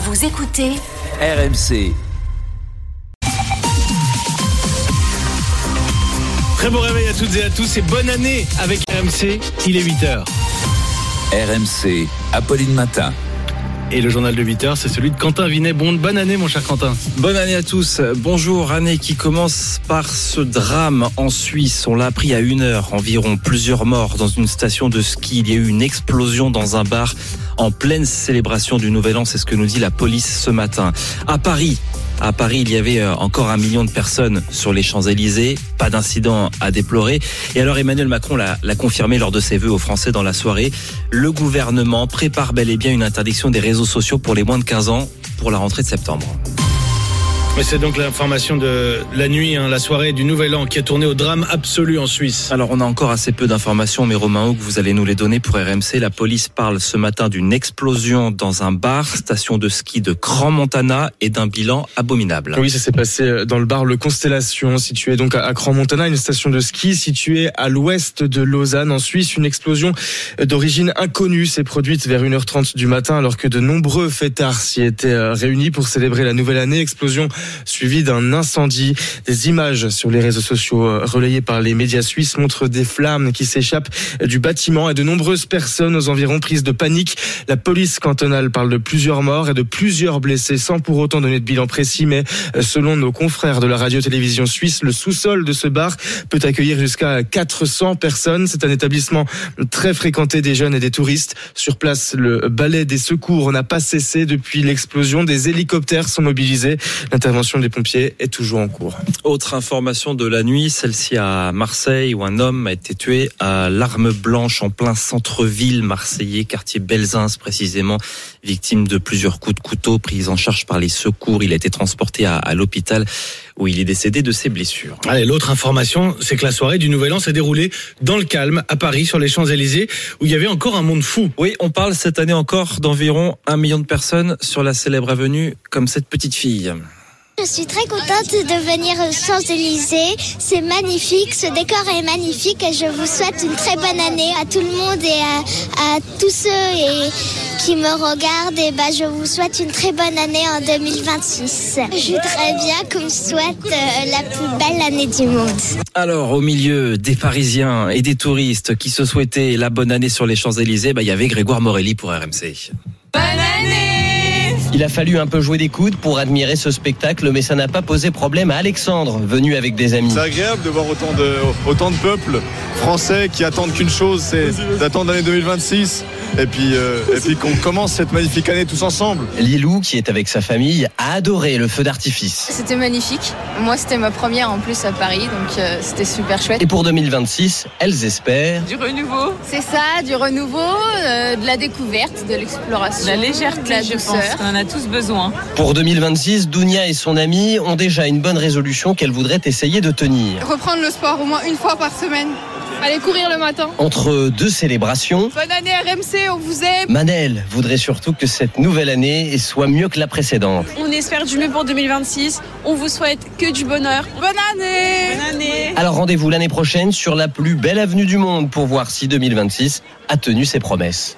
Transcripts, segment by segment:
Vous écoutez RMC. Très bon réveil à toutes et à tous et bonne année avec RMC, il est 8h. RMC, Apolline Matin. Et le journal de 8h, c'est celui de Quentin Vinet. Bonne année mon cher Quentin. Bonne année à tous. Bonjour, année qui commence par ce drame en Suisse. On l'a appris à 1h environ, plusieurs morts dans une station de ski. Il y a eu une explosion dans un bar en pleine célébration du Nouvel An, c'est ce que nous dit la police ce matin. À Paris, il y avait encore 1 million de personnes sur les Champs-Élysées. Pas d'incident à déplorer. Et alors Emmanuel Macron l'a confirmé lors de ses vœux aux Français dans la soirée. Le gouvernement prépare bel et bien une interdiction des réseaux sociaux pour les moins de 15 ans pour la rentrée de septembre. Mais c'est donc l'information de la nuit, la soirée du Nouvel An qui a tourné au drame absolu en Suisse. Alors on a encore assez peu d'informations, mais Romain Houck, vous allez nous les donner pour RMC. La police parle ce matin d'une explosion dans un bar, station de ski de Crans-Montana, et d'un bilan abominable. Oui, ça s'est passé dans le bar Le Constellation, situé donc à Crans-Montana, une station de ski située à l'ouest de Lausanne, en Suisse. Une explosion d'origine inconnue s'est produite vers 1h30 du matin, alors que de nombreux fêtards s'y étaient réunis pour célébrer la nouvelle année. Explosion suivi d'un incendie. Des images sur les réseaux sociaux relayées par les médias suisses montrent des flammes qui s'échappent du bâtiment et de nombreuses personnes aux environs prises de panique. La police cantonale parle de plusieurs morts et de plusieurs blessés sans pour autant donner de bilan précis, mais selon nos confrères de la radio-télévision suisse, le sous-sol de ce bar peut accueillir jusqu'à 400 personnes. C'est un établissement très fréquenté des jeunes et des touristes. Sur place, le balai des secours n'a pas cessé depuis l'explosion. Des hélicoptères sont mobilisés. L'intervention des pompiers est toujours en cours. Autre information de la nuit, celle-ci à Marseille, où un homme a été tué à l'arme blanche en plein centre-ville marseillais, quartier Belzins précisément, victime de plusieurs coups de couteau, pris en charge par les secours. Il a été transporté à l'hôpital où il est décédé de ses blessures. Allez, l'autre information, c'est que la soirée du Nouvel An s'est déroulée dans le calme à Paris, sur les Champs-Élysées, où il y avait encore un monde fou. Oui, on parle cette année encore d'environ 1 million de personnes sur la célèbre avenue, comme cette petite fille. Je suis très contente de venir aux Champs-Élysées. C'est magnifique, ce décor est magnifique et je vous souhaite une très bonne année à tout le monde et à tous ceux qui me regardent. Et je vous souhaite une très bonne année en 2026. Je voudrais bien qu'on me souhaite la plus belle année du monde. Alors, au milieu des Parisiens et des touristes qui se souhaitaient la bonne année sur les Champs-Élysées, il y avait Grégoire Morelli pour RMC. Bonne année! Il a fallu un peu jouer des coudes pour admirer ce spectacle, mais ça n'a pas posé problème à Alexandre, venu avec des amis. C'est agréable de voir autant de peuples français qui attendent qu'une chose, c'est d'attendre l'année 2026 et puis qu'on commence cette magnifique année tous ensemble. Lilou, qui est avec sa famille, a adoré le feu d'artifice. C'était magnifique. Moi, c'était ma première en plus à Paris, donc c'était super chouette. Et pour 2026, elles espèrent du renouveau. C'est ça, du renouveau, de la découverte, de l'exploration, la légèreté, de la douceur. Je pense qu'on en a tous besoin. Pour 2026, Dounia et son ami ont déjà une bonne résolution qu'elles voudraient essayer de tenir. Reprendre le sport au moins une fois par semaine. Aller courir le matin. Entre deux célébrations. Bonne année RMC, on vous aime. Manel voudrait surtout que cette nouvelle année soit mieux que la précédente. On espère du mieux pour 2026. On vous souhaite que du bonheur. Bonne année. Bonne année. Alors rendez-vous l'année prochaine sur la plus belle avenue du monde pour voir si 2026 a tenu ses promesses.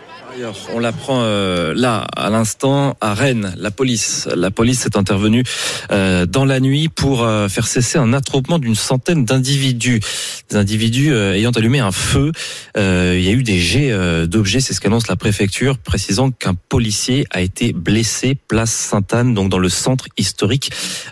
On l'apprend là, à l'instant, à Rennes. La police est intervenue dans la nuit pour faire cesser un attroupement d'une centaine d'individus. Des individus ayant allumé un feu. Il y a eu des jets d'objets, c'est ce qu'annonce la préfecture, précisant qu'un policier a été blessé, place Sainte-Anne, donc dans le centre historique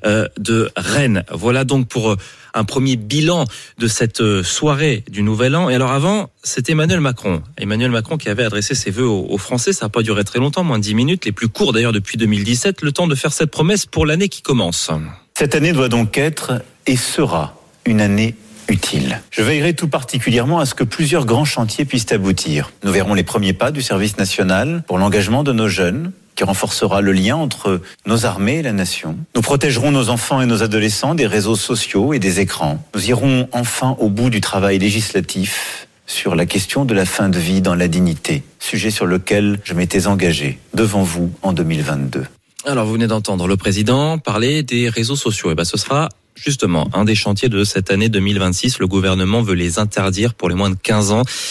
de Rennes. Voilà donc pour un premier bilan de cette soirée du Nouvel An. Et alors avant, c'était Emmanuel Macron. Emmanuel Macron qui avait adressé ses vœux aux Français. Ça n'a pas duré très longtemps, moins de 10 minutes, les plus courts d'ailleurs depuis 2017. Le temps de faire cette promesse pour l'année qui commence. Cette année doit donc être et sera une année utile. Je veillerai tout particulièrement à ce que plusieurs grands chantiers puissent aboutir. Nous verrons les premiers pas du service national pour l'engagement de nos jeunes, qui renforcera le lien entre nos armées et la nation. Nous protégerons nos enfants et nos adolescents des réseaux sociaux et des écrans. Nous irons enfin au bout du travail législatif sur la question de la fin de vie dans la dignité, sujet sur lequel je m'étais engagé devant vous en 2022. Alors vous venez d'entendre le président parler des réseaux sociaux. Et ce sera justement un des chantiers de cette année 2026. Le gouvernement veut les interdire pour les moins de 15 ans.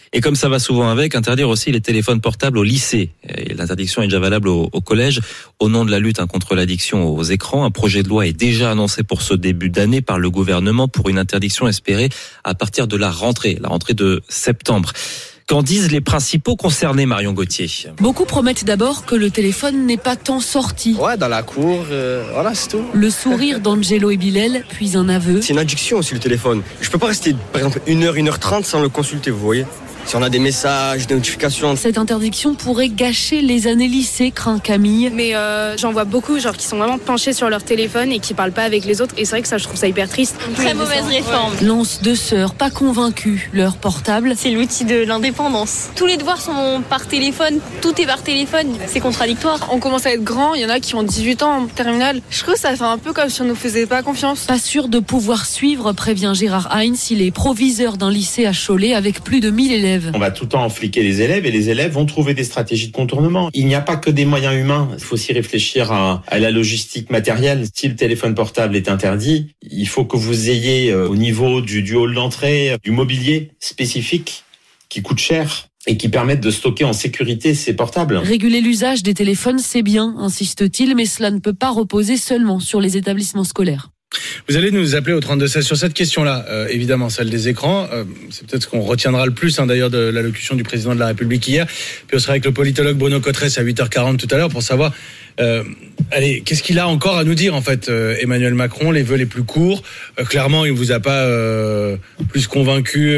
Et comme ça va souvent avec, interdire aussi les téléphones portables au lycée. Et l'interdiction est déjà valable au collège. Au nom de la lutte contre l'addiction aux écrans, un projet de loi est déjà annoncé pour ce début d'année par le gouvernement pour une interdiction espérée à partir de la rentrée de septembre. Qu'en disent les principaux concernés, Marion Gauthier? Beaucoup promettent d'abord que le téléphone n'est pas tant sorti. Ouais, dans la cour, voilà, c'est tout. Le sourire d'Angelo et Bilal, puis un aveu. C'est une addiction aussi, le téléphone. Je peux pas rester, par exemple, 1h30 sans le consulter, vous voyez. Si on a des messages, des notifications. Cette interdiction pourrait gâcher les années lycée, craint Camille. Mais j'en vois beaucoup qui sont vraiment penchés sur leur téléphone et qui parlent pas avec les autres. Et c'est vrai que ça, je trouve ça hyper triste. Une très mauvaise réforme. Lance deux sœurs, pas convaincues. Leur portable, c'est l'outil de l'indépendance. Tous les devoirs sont par téléphone, tout est par téléphone. C'est contradictoire. On commence à être grand, il y en a qui ont 18 ans en terminale. Je trouve que ça fait un peu comme si on nous faisait pas confiance. Pas sûr de pouvoir suivre, prévient Gérard Heinz. Il est proviseur d'un lycée à Cholet avec plus de 1000 élèves. On va tout le temps fliquer les élèves et les élèves vont trouver des stratégies de contournement. Il n'y a pas que des moyens humains. Il faut aussi réfléchir à la logistique matérielle. Si le téléphone portable est interdit, il faut que vous ayez au niveau du hall d'entrée du mobilier spécifique qui coûte cher et qui permettent de stocker en sécurité ces portables. Réguler l'usage des téléphones, c'est bien, insiste-t-il, mais cela ne peut pas reposer seulement sur les établissements scolaires. Vous allez nous appeler au 32-16 sur cette question-là, évidemment celle des écrans. C'est peut-être ce qu'on retiendra le plus d'ailleurs de l'allocution du président de la République hier. Puis on sera avec le politologue Bruno Cotresse à 8h40 tout à l'heure pour savoir qu'est-ce qu'il a encore à nous dire en fait, Emmanuel Macron, les vœux les plus courts. Clairement, il ne vous a pas plus convaincu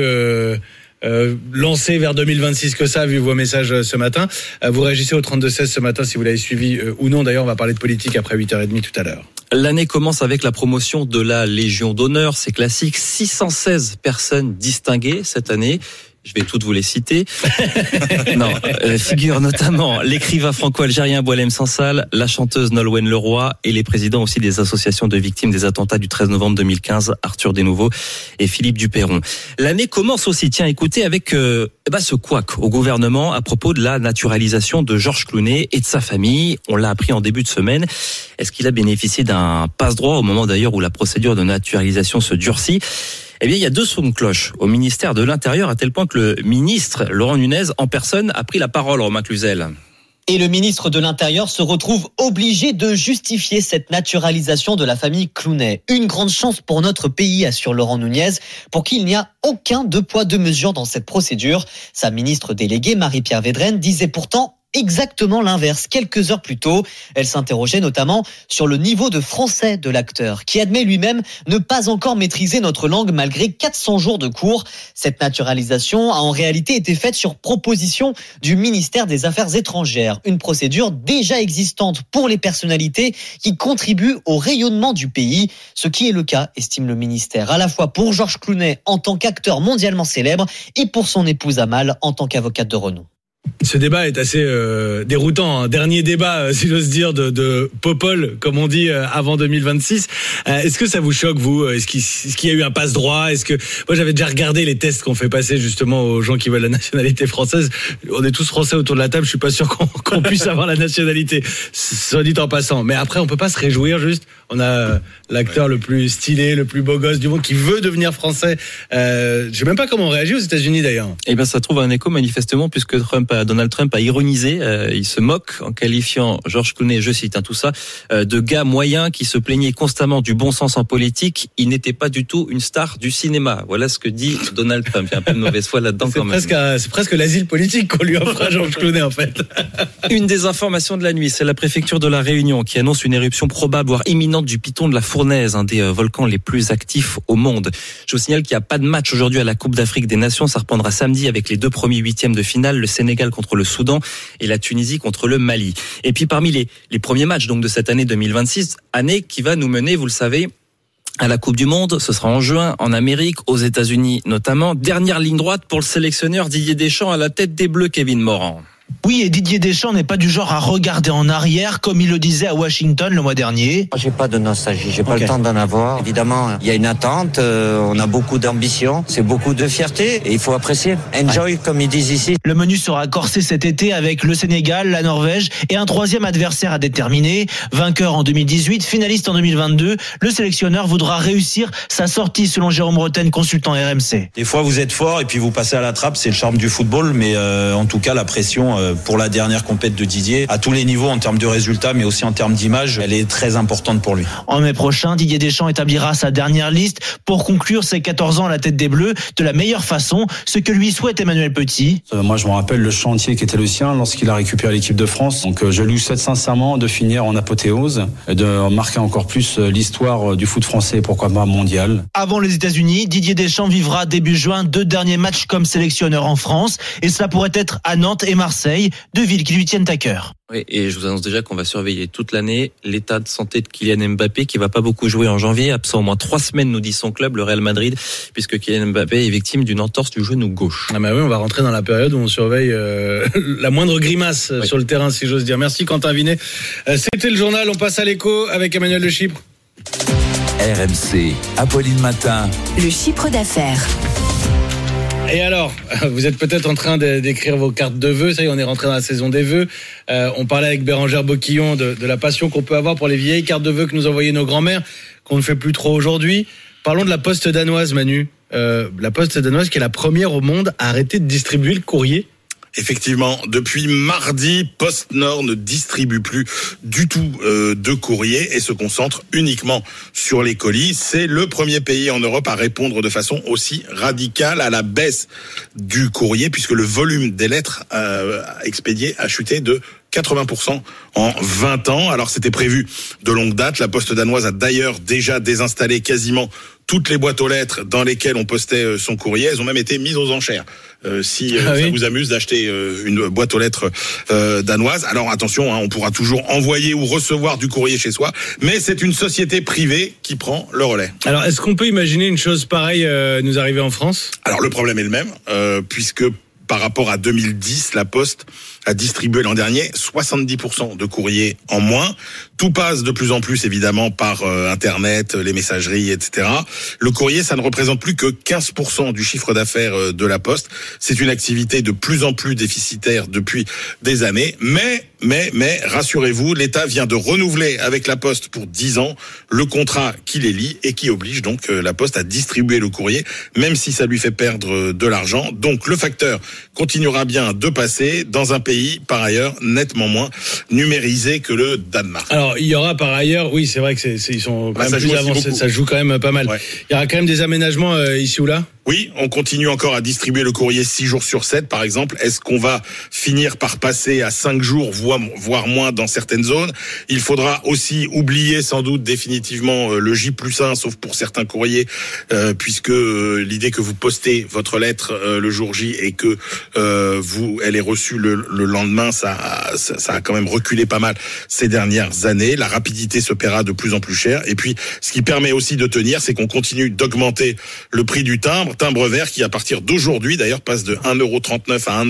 lancé vers 2026 que ça, vu vos messages ce matin. Vous réagissez au 32-16 ce matin si vous l'avez suivi ou non. D'ailleurs, on va parler de politique après 8h30 tout à l'heure. L'année commence avec la promotion de la Légion d'honneur, c'est classique. 616 personnes distinguées cette année. Je vais toutes vous les citer. Non, figurent notamment l'écrivain franco-algérien Boualem Sansal, la chanteuse Nolwenn Leroy et les présidents aussi des associations de victimes des attentats du 13 novembre 2015, Arthur Desnouveaux et Philippe Duperron. L'année commence aussi, tiens, écoutez, avec ce couac au gouvernement à propos de la naturalisation de Georges Clooney et de sa famille. On l'a appris en début de semaine. Est-ce qu'il a bénéficié d'un passe-droit au moment d'ailleurs où la procédure de naturalisation se durcit? Eh bien, il y a deux sons de cloche au ministère de l'Intérieur, à tel point que le ministre Laurent Nunez, en personne, a pris la parole, Romain Cluzel. Et le ministre de l'Intérieur se retrouve obligé de justifier cette naturalisation de la famille Clooney. Une grande chance pour notre pays, assure Laurent Nunez, pour qui il n'y a aucun deux poids deux mesures dans cette procédure. Sa ministre déléguée, Marie-Pierre Védrenne, disait pourtant exactement l'inverse. Quelques heures plus tôt, elle s'interrogeait notamment sur le niveau de français de l'acteur, qui admet lui-même ne pas encore maîtriser notre langue malgré 400 jours de cours. Cette naturalisation a en réalité été faite sur proposition du ministère des Affaires étrangères, une procédure déjà existante pour les personnalités qui contribuent au rayonnement du pays, ce qui est le cas, estime le ministère, à la fois pour Georges Clooney en tant qu'acteur mondialement célèbre et pour son épouse Amal en tant qu'avocate de renom. Ce débat est assez déroutant. Dernier débat, si j'ose dire, de Popol, comme on dit, avant 2026. Est-ce que ça vous choque, vous ? Est-ce qu'il y a eu un passe-droit ? Moi, j'avais déjà regardé les tests qu'on fait passer justement aux gens qui veulent la nationalité française. On est tous français autour de la table. Je suis pas sûr qu'on puisse avoir la nationalité. Soit dit en passant. Mais après, on peut pas se réjouir juste. On a l'acteur le plus stylé, le plus beau gosse du monde qui veut devenir français. Je sais même pas comment on réagit aux États-Unis d'ailleurs. Eh ben, ça trouve un écho manifestement puisque Donald Trump a ironisé, il se moque en qualifiant Georges Clooney, je cite tout ça, de gars moyen qui se plaignait constamment du bon sens en politique. Il n'était pas du tout une star du cinéma. Voilà ce que dit Donald Trump. Il y a un peu de mauvaise foi là-dedans quand même. C'est presque l'asile politique qu'on lui offre à Georges Clooney en fait. Une des informations de la nuit, c'est la préfecture de la Réunion qui annonce une éruption probable, voire imminente du piton de la Fournaise, un des volcans les plus actifs au monde. Je vous signale qu'il n'y a pas de match aujourd'hui à la Coupe d'Afrique des Nations. Ça reprendra samedi avec les deux premiers huitièmes de finale, le Sénégal contre le Soudan et la Tunisie contre le Mali. Et puis parmi les premiers matchs donc de cette année 2026, année qui va nous mener, vous le savez, à la Coupe du Monde, ce sera en juin, en Amérique, aux États-Unis notamment. Dernière ligne droite pour le sélectionneur Didier Deschamps à la tête des Bleus, Kevin Morand. Oui, et Didier Deschamps n'est pas du genre à regarder en arrière, comme il le disait à Washington le mois dernier. J'ai pas de nostalgie, j'ai pas le temps d'en avoir. Évidemment, il y a une attente, on a beaucoup d'ambition, c'est beaucoup de fierté et il faut apprécier. Enjoy, comme ils disent ici. Le menu sera corsé cet été avec le Sénégal, la Norvège et un troisième adversaire à déterminer. Vainqueur en 2018, finaliste en 2022, le sélectionneur voudra réussir sa sortie selon Jérôme Roten, consultant RMC. Des fois vous êtes fort et puis vous passez à la trappe, c'est le charme du football, mais en tout cas la pression pour la dernière compète de Didier, à tous les niveaux en termes de résultats mais aussi en termes d'image, elle est très importante pour lui. En mai prochain, Didier Deschamps établira sa dernière liste pour conclure ses 14 ans à la tête des Bleus de la meilleure façon, ce que lui souhaite Emmanuel Petit. Moi je me rappelle le chantier qui était le sien lorsqu'il a récupéré l'équipe de France, donc je lui souhaite sincèrement de finir en apothéose, de marquer encore plus l'histoire du foot français et pourquoi pas mondial. Avant les États-Unis, Didier Deschamps vivra début juin 2 derniers matchs comme sélectionneur en France et cela pourrait être à Nantes et Marseille, deux villes qui lui tiennent à cœur. Oui, et je vous annonce déjà qu'on va surveiller toute l'année l'état de santé de Kylian Mbappé qui va pas beaucoup jouer en janvier, absent au moins 3 semaines nous dit son club, le Real Madrid, puisque Kylian Mbappé est victime d'une entorse du genou gauche. Ah bah oui, on va rentrer dans la période où on surveille la moindre grimace sur le terrain, si j'ose dire. Merci Quentin Vinet. C'était le journal, on passe à l'écho avec Emmanuel de Chypre. RMC, Apolline Matin. Le chiffre d'affaires. Et alors, vous êtes peut-être en train d'écrire vos cartes de vœux. Ça y est, on est rentré dans la saison des vœux. On parlait avec Bérangère Boquillon de la passion qu'on peut avoir pour les vieilles cartes de vœux que nous envoyaient nos grands-mères, qu'on ne fait plus trop aujourd'hui. Parlons de la Poste danoise, Manu. La Poste danoise qui est la première au monde à arrêter de distribuer le courrier. Effectivement, depuis mardi, PostNord ne distribue plus du tout de courrier et se concentre uniquement sur les colis. C'est le premier pays en Europe à répondre de façon aussi radicale à la baisse du courrier, puisque le volume des lettres expédiées a chuté de 80% en 20 ans. Alors c'était prévu de longue date. La Poste danoise a d'ailleurs déjà désinstallé quasiment toutes les boîtes aux lettres dans lesquelles on postait son courrier. Elles ont même été mises aux enchères. Ça vous amuse d'acheter une boîte aux lettres danoise. Alors attention, on pourra toujours envoyer ou recevoir du courrier chez soi, mais c'est une société privée qui prend le relais. Alors est-ce qu'on peut imaginer une chose pareille nous arriver en France ? Alors le problème est le même, puisque par rapport à 2010, la Poste a distribué l'an dernier 70% de courrier en moins. Tout passe de plus en plus évidemment par Internet, les messageries, etc. Le courrier, ça ne représente plus que 15% du chiffre d'affaires de la Poste. C'est une activité de plus en plus déficitaire depuis des années. Mais rassurez-vous, l'État vient de renouveler avec la Poste pour 10 ans le contrat qui les lie et qui oblige donc la Poste à distribuer le courrier, même si ça lui fait perdre de l'argent. Donc le facteur continuera bien de passer dans un pays, par ailleurs, nettement moins numérisé que le Danemark. Alors, il y aura par ailleurs, oui, c'est vrai que ils sont quand même plus avancés, ça joue quand même pas mal. Ouais. Il y aura quand même des aménagements ici ou là ? Oui, on continue encore à distribuer le courrier 6 jours sur 7, par exemple. Est-ce qu'on va finir par passer à 5 jours, voire moins dans certaines zones ? Il faudra aussi oublier sans doute définitivement le J+1, sauf pour certains courriers, puisque l'idée que vous postez votre lettre le jour J et que elle est reçue le lendemain, ça a quand même reculé pas mal ces dernières années. La rapidité se paiera de plus en plus cher. Et puis, ce qui permet aussi de tenir, c'est qu'on continue d'augmenter le prix du timbre vert qui, à partir d'aujourd'hui, d'ailleurs, passe de 1,39 € à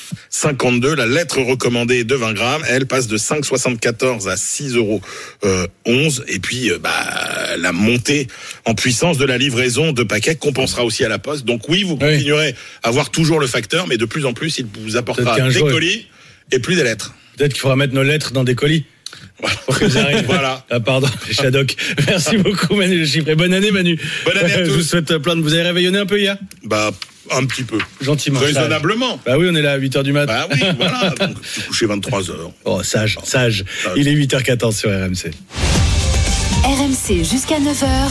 1,52 €. La lettre recommandée de 20 grammes, elle passe de 5,74 à 6,11 €. Et puis, la montée en puissance de la livraison de paquets compensera aussi à la Poste. Donc oui, vous continuerez à avoir toujours le facteur, mais de plus en plus, il vous apportera des colis et plus des lettres. Peut-être qu'il faudra mettre nos lettres dans des colis. Pour que vous arrivez. Voilà. Ah, pardon, Shadok. Merci beaucoup, Manu Le Chypre. Et bonne année, Manu. Bonne année à tous. Je vous souhaite plein de. Vous avez réveillonné un peu hier ? Un petit peu. Gentiment. Raisonnablement. Oui, on est là à 8h du matin. Oui, voilà. Donc, tu couché 23h. Oh, sage. Il est 8h14 sur RMC. RMC jusqu'à 9h.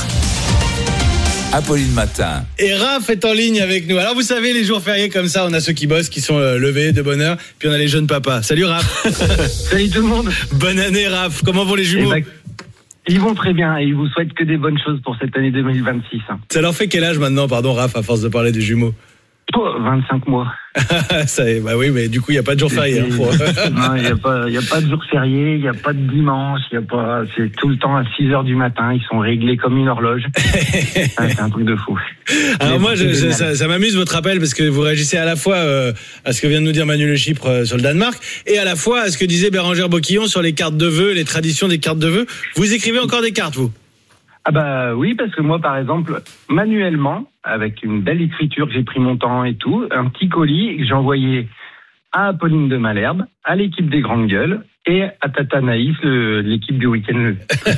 Apolline Matin. Et Raph est en ligne avec nous. Alors vous savez, les jours fériés comme ça, on a ceux qui bossent, qui sont levés de bonne heure, puis on a les jeunes papas. Salut Raph. Salut tout le monde. Bonne année Raph. Comment vont les jumeaux ? Ils vont très bien et ils vous souhaitent que des bonnes choses pour cette année 2026. Ça leur fait quel âge maintenant, pardon Raph, à force de parler des jumeaux ? 25 mois. Bah oui, mais du coup, il n'y a pas de jour férié. Non, il n'y a pas de jour férié, il n'y a pas de dimanche, c'est tout le temps à 6h du matin, ils sont réglés comme une horloge. C'est un truc de fou. Alors moi, ça m'amuse votre appel parce que vous réagissez à la fois à ce que vient de nous dire Manu Le Chypre sur le Danemark et à la fois à ce que disait Bérangère Boquillon sur les cartes de vœux, les traditions des cartes de vœux. Vous écrivez encore des cartes, vous ? Ah bah oui, parce que moi, par exemple, manuellement, avec une belle écriture, j'ai pris mon temps et tout, un petit colis que j'ai envoyé à Apolline de Malherbe, à l'équipe des Grandes Gueules et à Tata Naïs, l'équipe du week-end.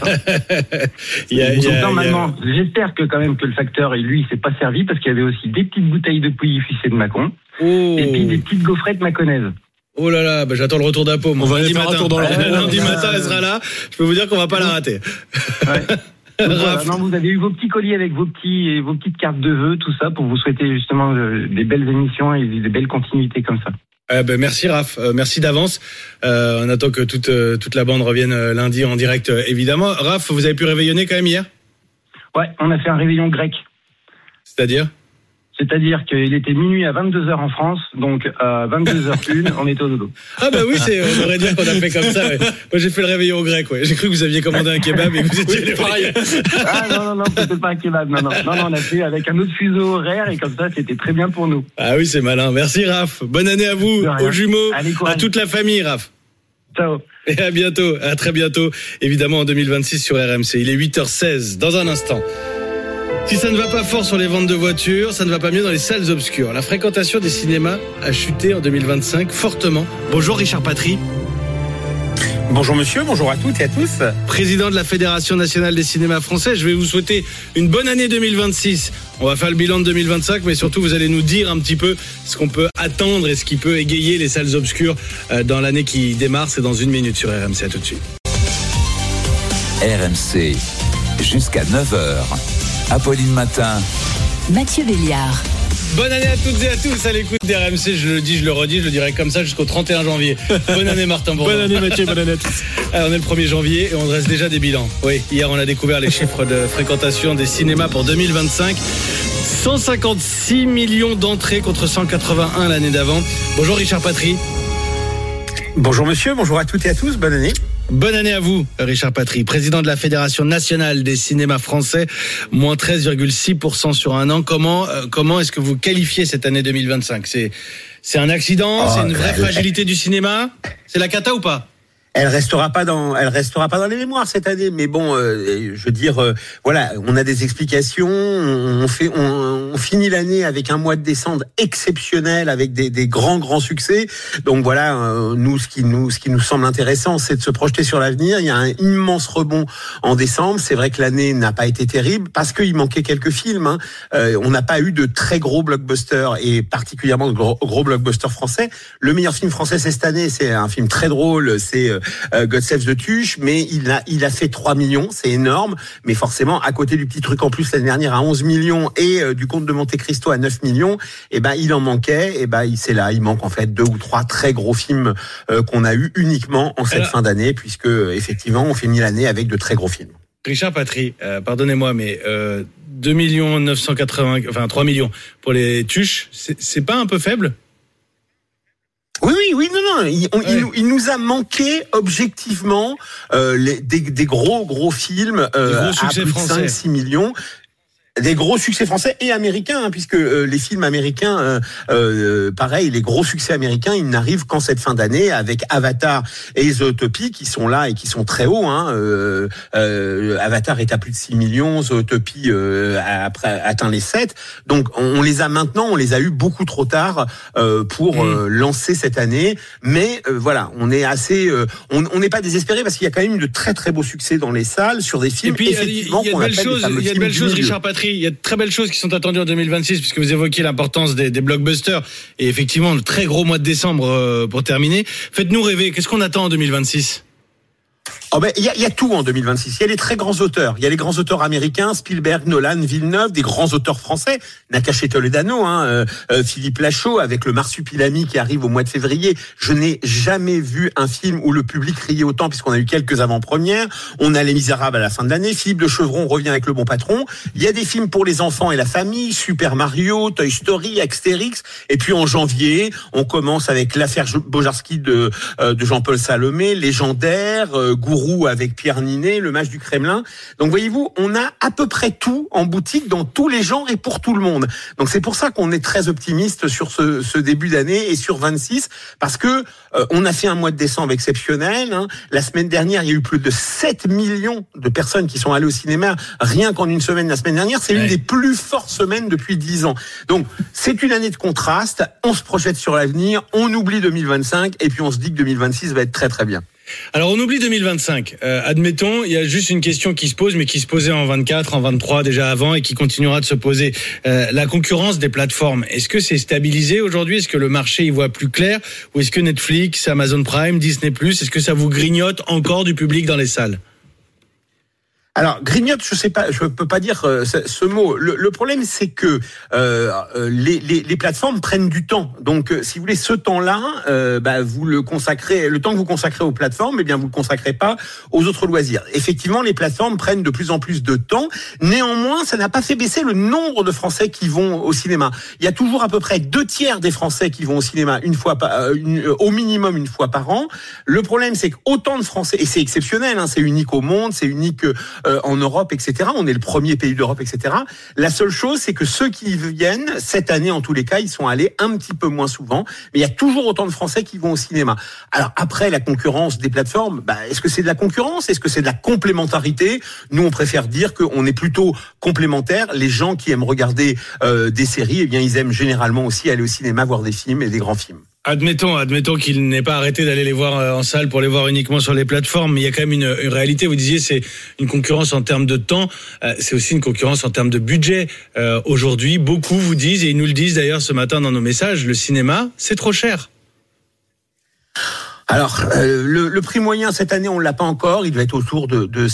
Normalement, j'espère que quand même que le facteur, lui, il s'est pas servi parce qu'il y avait aussi des petites bouteilles de Pouilly Fuissé de Mâcon et puis des petites gaufrettes mâconnaises. Oh là là, bah j'attends le retour d'Apo. On va lundi matin, elle sera là. Je peux vous dire qu'on va pas la rater. Ouais. Voilà, non, vous avez eu vos petits colis avec vos petites cartes de vœux, tout ça, pour vous souhaiter justement des belles émissions et des belles continuités comme ça. Merci Raph, merci d'avance. On attend que toute la bande revienne lundi en direct, évidemment. Raph, vous avez pu réveillonner quand même hier ? Ouais, on a fait un réveillon grec. C'est-à-dire qu'il était minuit à 22h en France, donc à 22h01, on était au dodo. Ah bah oui, on aurait dit qu'on a fait comme ça. Ouais. Moi j'ai fait le réveillon grec, ouais. J'ai cru que vous aviez commandé un kebab et que vous étiez pareil. Ah non, peut-être pas un kebab, non, on a fait avec un autre fuseau horaire et comme ça c'était très bien pour nous. Ah oui, c'est malin. Merci Raph. Bonne année à vous, aux jumeaux, à toute la famille Raph. Ciao. Et à bientôt, à très bientôt, évidemment en 2026 sur RMC. Il est 8h16, dans un instant. Si ça ne va pas fort sur les ventes de voitures, ça ne va pas mieux dans les salles obscures. La fréquentation des cinémas a chuté en 2025 fortement. Bonjour Richard Patry. Bonjour monsieur, bonjour à toutes et à tous. Président de la Fédération nationale des cinémas français, je vais vous souhaiter une bonne année 2026. On va faire le bilan de 2025, mais surtout vous allez nous dire un petit peu ce qu'on peut attendre et ce qui peut égayer les salles obscures dans l'année qui démarre. C'est dans une minute sur RMC, à tout de suite. RMC, jusqu'à 9h. Apolline Matin. Mathieu Béliard. Bonne année à toutes et à tous à l'écoute d'RMC, je le dis, je le redis, je le dirai comme ça jusqu'au 31 janvier. Bonne année Martin Bourdin. Bonne année Mathieu, bonne année à tous. Alors, on est le 1er janvier et on dresse déjà des bilans. Oui, hier on a découvert les chiffres de fréquentation des cinémas pour 2025. 156 millions d'entrées contre 181 l'année d'avant. Bonjour Richard Patry. Bonjour monsieur, bonjour à toutes et à tous, bonne année. Bonne année à vous, Richard Patry, président de la Fédération nationale des cinémas français, moins 13,6% sur un an. Comment est-ce que vous qualifiez cette année 2025 ? C'est un accident ? C'est une vraie fragilité du cinéma ? C'est la cata ou pas ? Elle restera pas dans les mémoires cette année, mais bon, je veux dire, voilà, on a des explications. On finit l'année avec un mois de décembre exceptionnel, avec des grands succès. Donc voilà, nous, ce qui nous semble intéressant, c'est de se projeter sur l'avenir. Il y a un immense rebond en décembre. C'est vrai que l'année n'a pas été terrible parce qu'il manquait quelques films. On n'a pas eu de très gros blockbusters et particulièrement de gros blockbusters français. Le meilleur film français cette année, c'est un film très drôle, c'est God Save the Tuche, mais il a fait 3 millions, c'est énorme, mais forcément à côté du petit truc en plus l'année dernière à 11 millions et du Comte de Monte Cristo à 9 millions, et ben il en manquait, et ben c'est là, il manque en fait 2 ou 3 très gros films qu'on a eu uniquement en cette fin d'année, puisque effectivement on finit l'année avec de très gros films. Richard Patry, pardonnez-moi, mais 2 980, enfin 3 millions pour les Tuches, c'est pas un peu faible ? Oui, non. Il nous a manqué objectivement des gros films à plus de 5-6 millions. Des gros succès français et américains, puisque les films américains, pareil, les gros succès américains, ils n'arrivent qu'en cette fin d'année avec Avatar et Zootopie qui sont là et qui sont très hauts. Avatar est à plus de 6 millions, Zootopie après atteint les 7. Donc on les a eu beaucoup trop tard pour lancer cette année. Mais voilà, on est assez, on n'est pas désespéré parce qu'il y a quand même de très très beaux succès dans les salles sur des films. Et puis il y a de belles choses, Richard Patry. Il y a de très belles choses qui sont attendues en 2026 puisque vous évoquiez l'importance des blockbusters et effectivement le très gros mois de décembre pour terminer. Faites-nous rêver, qu'est-ce qu'on attend en 2026 ? Oh ben, il y a tout en 2026. Il y a les très grands auteurs. Il y a les grands auteurs américains, Spielberg, Nolan, Villeneuve, des grands auteurs français, Nakache Toledano, Philippe Lachaud, avec le Marsupilami qui arrive au mois de février. Je n'ai jamais vu un film où le public riait autant, puisqu'on a eu quelques avant-premières. On a Les Misérables à la fin de l'année. Philippe de Chevron revient avec Le Bon Patron. Il y a des films pour les enfants et la famille, Super Mario, Toy Story, Astérix. Et puis en janvier, on commence avec l'affaire Bojarski de Jean-Paul Salomé, Légendaire, Gourou avec Pierre Ninet, Le Mage du Kremlin. Donc voyez-vous, on a à peu près tout en boutique dans tous les genres et pour tout le monde. Donc c'est pour ça qu'on est très optimiste sur ce début d'année et sur 26, parce que on a fait un mois de décembre exceptionnel. La semaine dernière, il y a eu plus de 7 millions de personnes qui sont allées au cinéma rien qu'en une semaine la semaine dernière. C'est une des plus fortes semaines depuis 10 ans. Donc c'est une année de contraste. On se projette sur l'avenir, on oublie 2025 et puis on se dit que 2026 va être très très bien. Alors on oublie 2025, admettons, il y a juste une question qui se pose, mais qui se posait en 24, en 23 déjà avant et qui continuera de se poser. La concurrence des plateformes, est-ce que c'est stabilisé aujourd'hui? Est-ce que le marché y voit plus clair? Ou est-ce que Netflix, Amazon Prime, Disney+, est-ce que ça vous grignote encore du public dans les salles? Alors grignote, je sais pas, je peux pas dire ce mot. Le problème, c'est que les plateformes prennent du temps. Donc, si vous voulez, ce temps-là, vous le consacrez, le temps que vous consacrez aux plateformes, eh bien, vous le consacrez pas aux autres loisirs. Effectivement, les plateformes prennent de plus en plus de temps. Néanmoins, ça n'a pas fait baisser le nombre de Français qui vont au cinéma. Il y a toujours à peu près 2/3 des Français qui vont au cinéma au minimum une fois par an. Le problème, c'est qu'autant de Français, et c'est exceptionnel, c'est unique au monde, c'est unique en Europe, etc. On est le premier pays d'Europe, etc. La seule chose, c'est que ceux qui viennent, cette année en tous les cas, ils sont allés un petit peu moins souvent, mais il y a toujours autant de Français qui vont au cinéma. Alors après, la concurrence des plateformes, est-ce que c'est de la concurrence? Est-ce que c'est de la complémentarité? Nous, on préfère dire qu'on est plutôt complémentaires. Les gens qui aiment regarder des séries, eh bien, ils aiment généralement aussi aller au cinéma, voir des films et des grands films. Admettons qu'il n'ait pas arrêté d'aller les voir en salle pour les voir uniquement sur les plateformes, mais il y a quand même une réalité. Vous disiez, c'est une concurrence en termes de temps, c'est aussi une concurrence en termes de budget. Aujourd'hui, beaucoup vous disent, et ils nous le disent d'ailleurs ce matin dans nos messages, le cinéma, c'est trop cher. Alors, le prix moyen cette année, on l'a pas encore. Il va être autour de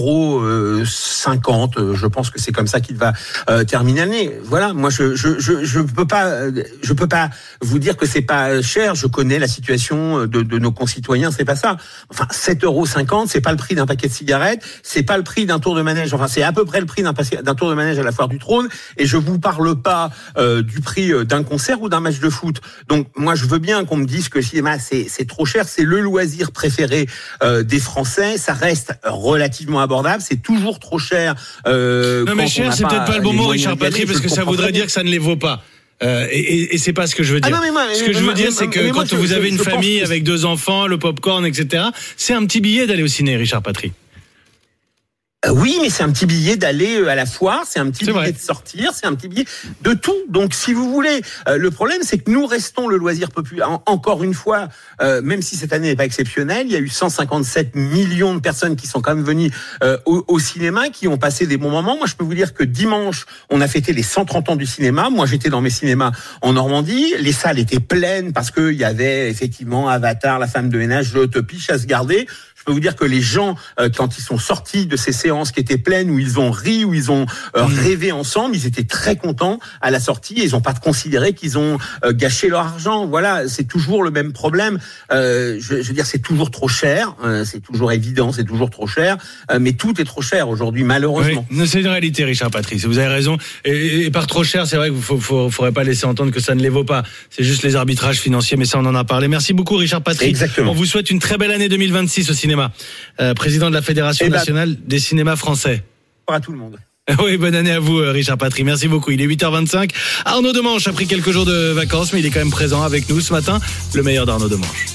7,50 €. Je pense que c'est comme ça qu'il va terminer l'année. Voilà. Moi, je peux pas vous dire que c'est pas cher. Je connais la situation de nos concitoyens. C'est pas ça. Enfin, 7,50 €, c'est pas le prix d'un paquet de cigarettes. C'est pas le prix d'un tour de manège. Enfin, c'est à peu près le prix d'un tour de manège à la Foire du Trône. Et je vous parle pas du prix d'un concert ou d'un match de foot. Donc, moi, je veux bien qu'on me dise que le cinéma c'est trop cher. C'est le loisir préféré des Français. Ça reste relativement abordable. C'est toujours trop cher. Non mais cher, c'est peut-être pas le bon mot, Richard Patry, parce que ça voudrait dire que ça ne les vaut pas. Et c'est pas ce que je veux dire. Ce que je veux dire, c'est que quand vous avez une famille avec 2 enfants, le popcorn, etc., c'est un petit billet d'aller au ciné, Richard Patry. Oui, mais c'est un petit billet d'aller à la foire, c'est un petit billet de sortir, c'est un petit billet de tout. Donc, si vous voulez, le problème, c'est que nous restons le loisir populaire. Encore une fois, même si cette année n'est pas exceptionnelle, il y a eu 157 millions de personnes qui sont quand même venues au cinéma, qui ont passé des bons moments. Moi, je peux vous dire que dimanche, on a fêté les 130 ans du cinéma. Moi, j'étais dans mes cinémas en Normandie. Les salles étaient pleines parce qu'il y avait effectivement Avatar, La Femme de ménage, Zootopie, Chasse gardée. Je peux vous dire que les gens, quand ils sont sortis de ces séances qui étaient pleines, où ils ont ri, où ils ont rêvé ensemble, ils étaient très contents à la sortie et ils n'ont pas considéré qu'ils ont gâché leur argent. Voilà, c'est toujours le même problème. Je veux dire, c'est toujours trop cher, c'est toujours évident, c'est toujours trop cher, mais tout est trop cher aujourd'hui, malheureusement. Oui, c'est une réalité, Richard Patry, vous avez raison. Et par trop cher, c'est vrai qu'il ne faudrait pas laisser entendre que ça ne les vaut pas. C'est juste les arbitrages financiers, mais ça, on en a parlé. Merci beaucoup, Richard Patry. Exactement. On vous souhaite une très belle année 2026 au cinéma. Président de la Fédération nationale des cinémas français. À tout le monde. Oui, bonne année à vous, Richard Patry. Merci beaucoup. Il est 8h25. Arnaud Demanche a pris quelques jours de vacances, mais il est quand même présent avec nous ce matin. Le meilleur d'Arnaud Demanche.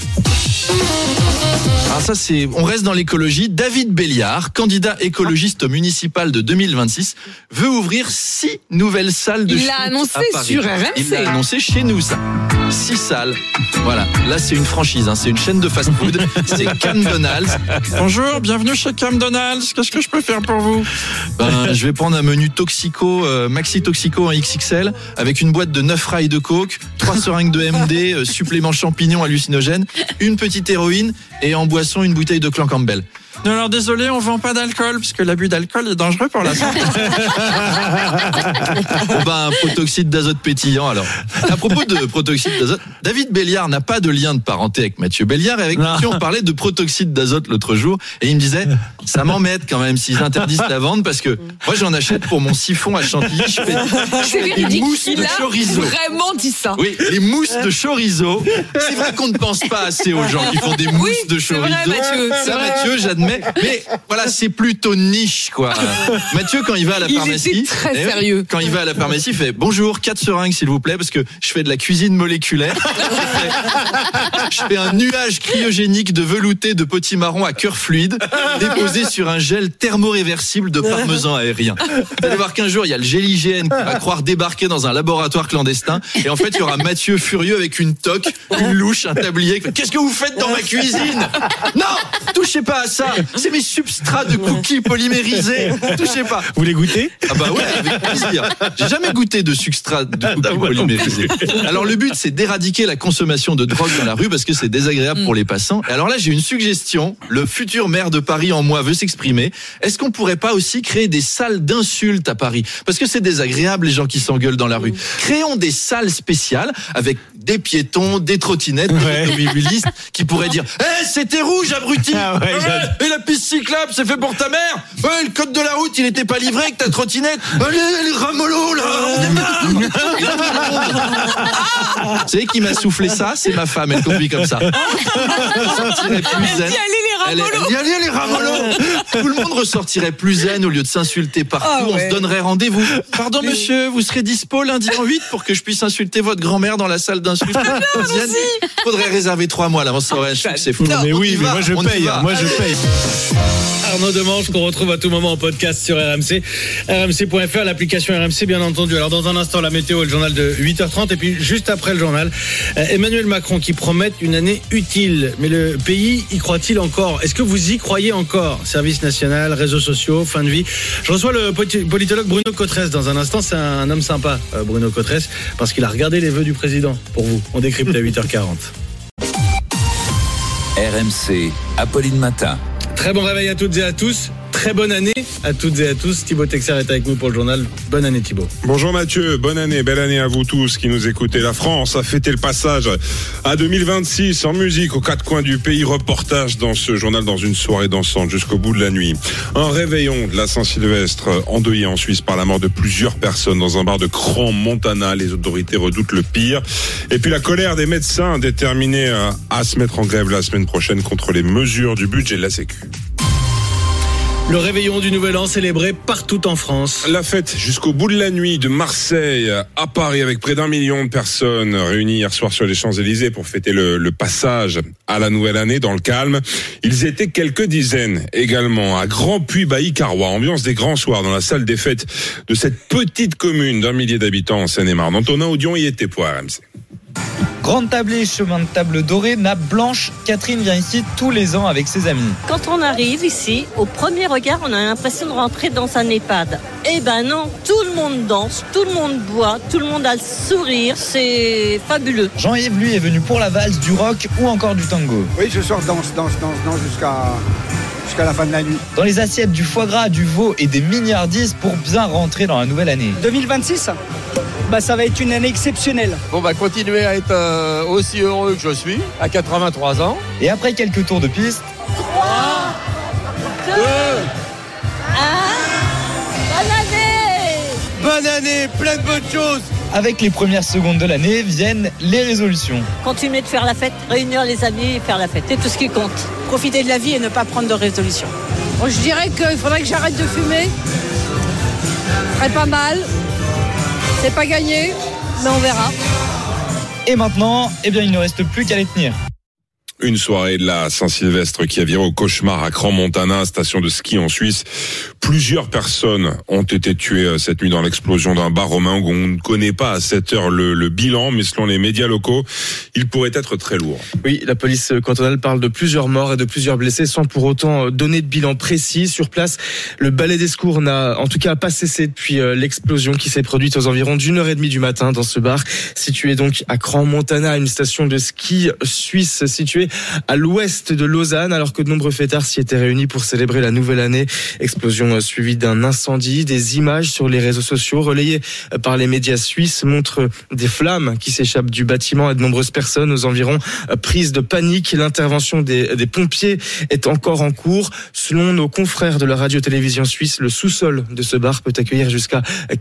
Alors ça, on reste dans l'écologie. David Béliard, candidat écologiste municipal de 2026, veut ouvrir 6 nouvelles salles de shoot à Paris. Il l'a annoncé sur RMC. Il l'a annoncé chez nous, ça. 6 salles. Voilà, là c'est une franchise, c'est une chaîne de fast-food, c'est McDonald's. Bonjour, bienvenue chez McDonald's, qu'est-ce que je peux faire pour vous ? Je vais prendre un menu toxico, maxi toxico en XXL, avec une boîte de 9 rails de coke, 3 seringues de MD, supplément champignons hallucinogènes, une petite héroïne et en boisson une bouteille de Clan Campbell. Non, alors désolé, on vend pas d'alcool, parce que l'abus d'alcool est dangereux pour la santé. Un protoxyde d'azote pétillant, alors. À propos de protoxyde d'azote, David Béliard n'a pas de lien de parenté avec Mathieu Béliard, et avec Mathieu, on parlait de protoxyde d'azote l'autre jour, et il me disait, ça m'emmerde quand même s'ils interdisent la vente, parce que moi j'en achète pour mon siphon à chantilly, je fais des mousses de chorizo. Vraiment dit ça. Oui, les mousses de chorizo. C'est vrai qu'on ne pense pas assez aux gens qui font des mousses de chorizo. C'est vrai, Mathieu. Mathieu, j'admets. Mais voilà, c'est plutôt niche, quoi. Mathieu, quand il va à la pharmacie, il était très sérieux. Quand il va à la pharmacie, il fait bonjour, 4 seringues s'il vous plaît, parce que je fais de la cuisine moléculaire. Je fais un nuage cryogénique de velouté de potimarron à cœur fluide, déposé sur un gel thermoréversible de parmesan aérien. Vous allez voir qu'un jour, il y a le GLIGN qui va croire débarquer dans un laboratoire clandestin, et en fait, il y aura Mathieu furieux avec une toque, une louche, un tablier. Qu'est-ce que vous faites dans ma cuisine ? Non, touchez pas à ça. C'est mes substrats de cookies polymérisés. Touchez pas. Vous les goûtez ? Ah bah ouais, avec plaisir. J'ai jamais goûté de substrat de cookies polymérisés. Alors le but, c'est d'éradiquer la consommation de drogue dans la rue parce que c'est désagréable pour les passants. Et alors là, j'ai une suggestion. Le futur maire de Paris en moi veut s'exprimer. Est-ce qu'on pourrait pas aussi créer des salles d'insultes à Paris ? Parce que c'est désagréable les gens qui s'engueulent dans la rue. Créons des salles spéciales avec des piétons, des trottinettes, des automobilistes qui pourraient dire c'était rouge, abruti. Et la piste cyclable, c'est fait pour ta mère. Le code de la route, il était pas livré avec ta trottinette. Les ramolos, là, on est. Vous savez qui m'a soufflé ça ? C'est ma femme, elle conduit comme ça. Elle dit allez les ramolos. Tout le monde ressortirait plus zen au lieu de s'insulter partout. On se donnerait rendez-vous. Pardon monsieur, vous serez dispo lundi en 8 pour que je puisse insulter votre grand-mère dans la salle d'insulte. Faudrait réserver 3 mois à l'avance, ça aurait un succès fou. Mais oui, mais moi je paye. Arnaud Demange qu'on retrouve à tout moment en podcast sur RMC, rmc.fr, l'application RMC bien entendu. Alors dans un instant la météo et le journal de 8h30 et puis juste après le journal, Emmanuel Macron qui promet une année utile. Mais le pays y croit-il encore ? Est-ce que vous y croyez encore ? Service national, réseaux sociaux, fin de vie. Je reçois le politologue Bruno Cotresse dans un instant. C'est un homme sympa, Bruno Cotresse, parce qu'il a regardé les vœux du président pour vous. On décrypte à 8h40. RMC, Apolline Matin. Très bon réveil à toutes et à tous. Très bonne année à toutes et à tous. Thibaut Texer est avec nous pour le journal. Bonne année Thibaut. Bonjour Mathieu, bonne année, belle année à vous tous qui nous écoutez. La France a fêté le passage à 2026 en musique aux 4 coins du pays. Reportage dans ce journal dans une soirée dansante jusqu'au bout de la nuit. Un réveillon de la Saint-Sylvestre endeuillé en Suisse par la mort de plusieurs personnes dans un bar de Crans-Montana. Les autorités redoutent le pire. Et puis la colère des médecins déterminés à se mettre en grève la semaine prochaine contre les mesures du budget de la Sécu. Le réveillon du Nouvel An célébré partout en France. La fête jusqu'au bout de la nuit de Marseille à Paris avec près d'1 million de personnes réunies hier soir sur les Champs-Élysées pour fêter le passage à la nouvelle année dans le calme. Ils étaient quelques dizaines également à Grand-Puy-Bailly-Carrois, ambiance des grands soirs dans la salle des fêtes de cette petite commune d'1 millier d'habitants en Seine-et-Marne. Antonin Audion y était pour RMC. Grande tablée, chemin de table doré, nappe blanche. Catherine vient ici tous les ans avec ses amis. Quand on arrive ici, au premier regard, on a l'impression de rentrer dans un EHPAD. Eh ben non, tout le monde danse, tout le monde boit, tout le monde a le sourire, c'est fabuleux. Jean-Yves, lui, est venu pour la valse, du rock ou encore du tango. Oui, ce soir, danse jusqu'à la fin de la nuit. Dans les assiettes, du foie gras, du veau et des milliardises pour bien rentrer dans la nouvelle année. 2026 ça va être une année exceptionnelle. Continuer à être aussi heureux que je suis, à 83 ans. Et après quelques tours de piste... 3, 2, 1... Bonne année! Bonne année, plein de bonnes choses! Avec les premières secondes de l'année viennent les résolutions. Continuer de faire la fête, réunir les amis et faire la fête, c'est tout ce qui compte. Profiter de la vie et ne pas prendre de résolutions. Bon, je dirais qu'il faudrait que j'arrête de fumer. Ce serait pas mal. C'est pas gagné, mais on verra. Et maintenant, il ne reste plus qu'à les tenir. Une soirée de la Saint-Sylvestre qui a viré au cauchemar à Crans-Montana, station de ski en Suisse. Plusieurs personnes ont été tuées cette nuit dans l'explosion d'un bar romain. On ne connaît pas à cette heure le bilan, mais selon les médias locaux, il pourrait être très lourd. Oui, la police cantonale parle de plusieurs morts et de plusieurs blessés sans pour autant donner de bilan précis. Sur place, le balai des secours n'a en tout cas pas cessé depuis l'explosion qui s'est produite aux environs d'1h30 du matin dans ce bar, situé donc à Crans-Montana, une station de ski suisse située à l'ouest de Lausanne, alors que de nombreux fêtards s'y étaient réunis pour célébrer la nouvelle année. Explosion suivie d'un incendie. Des images sur les réseaux sociaux relayées par les médias suisses montrent des flammes qui s'échappent du bâtiment et de nombreuses personnes aux environs prises de panique. L'intervention des pompiers est encore en cours. Selon nos confrères de la radio-télévision suisse, le sous-sol de ce bar peut accueillir jusqu'à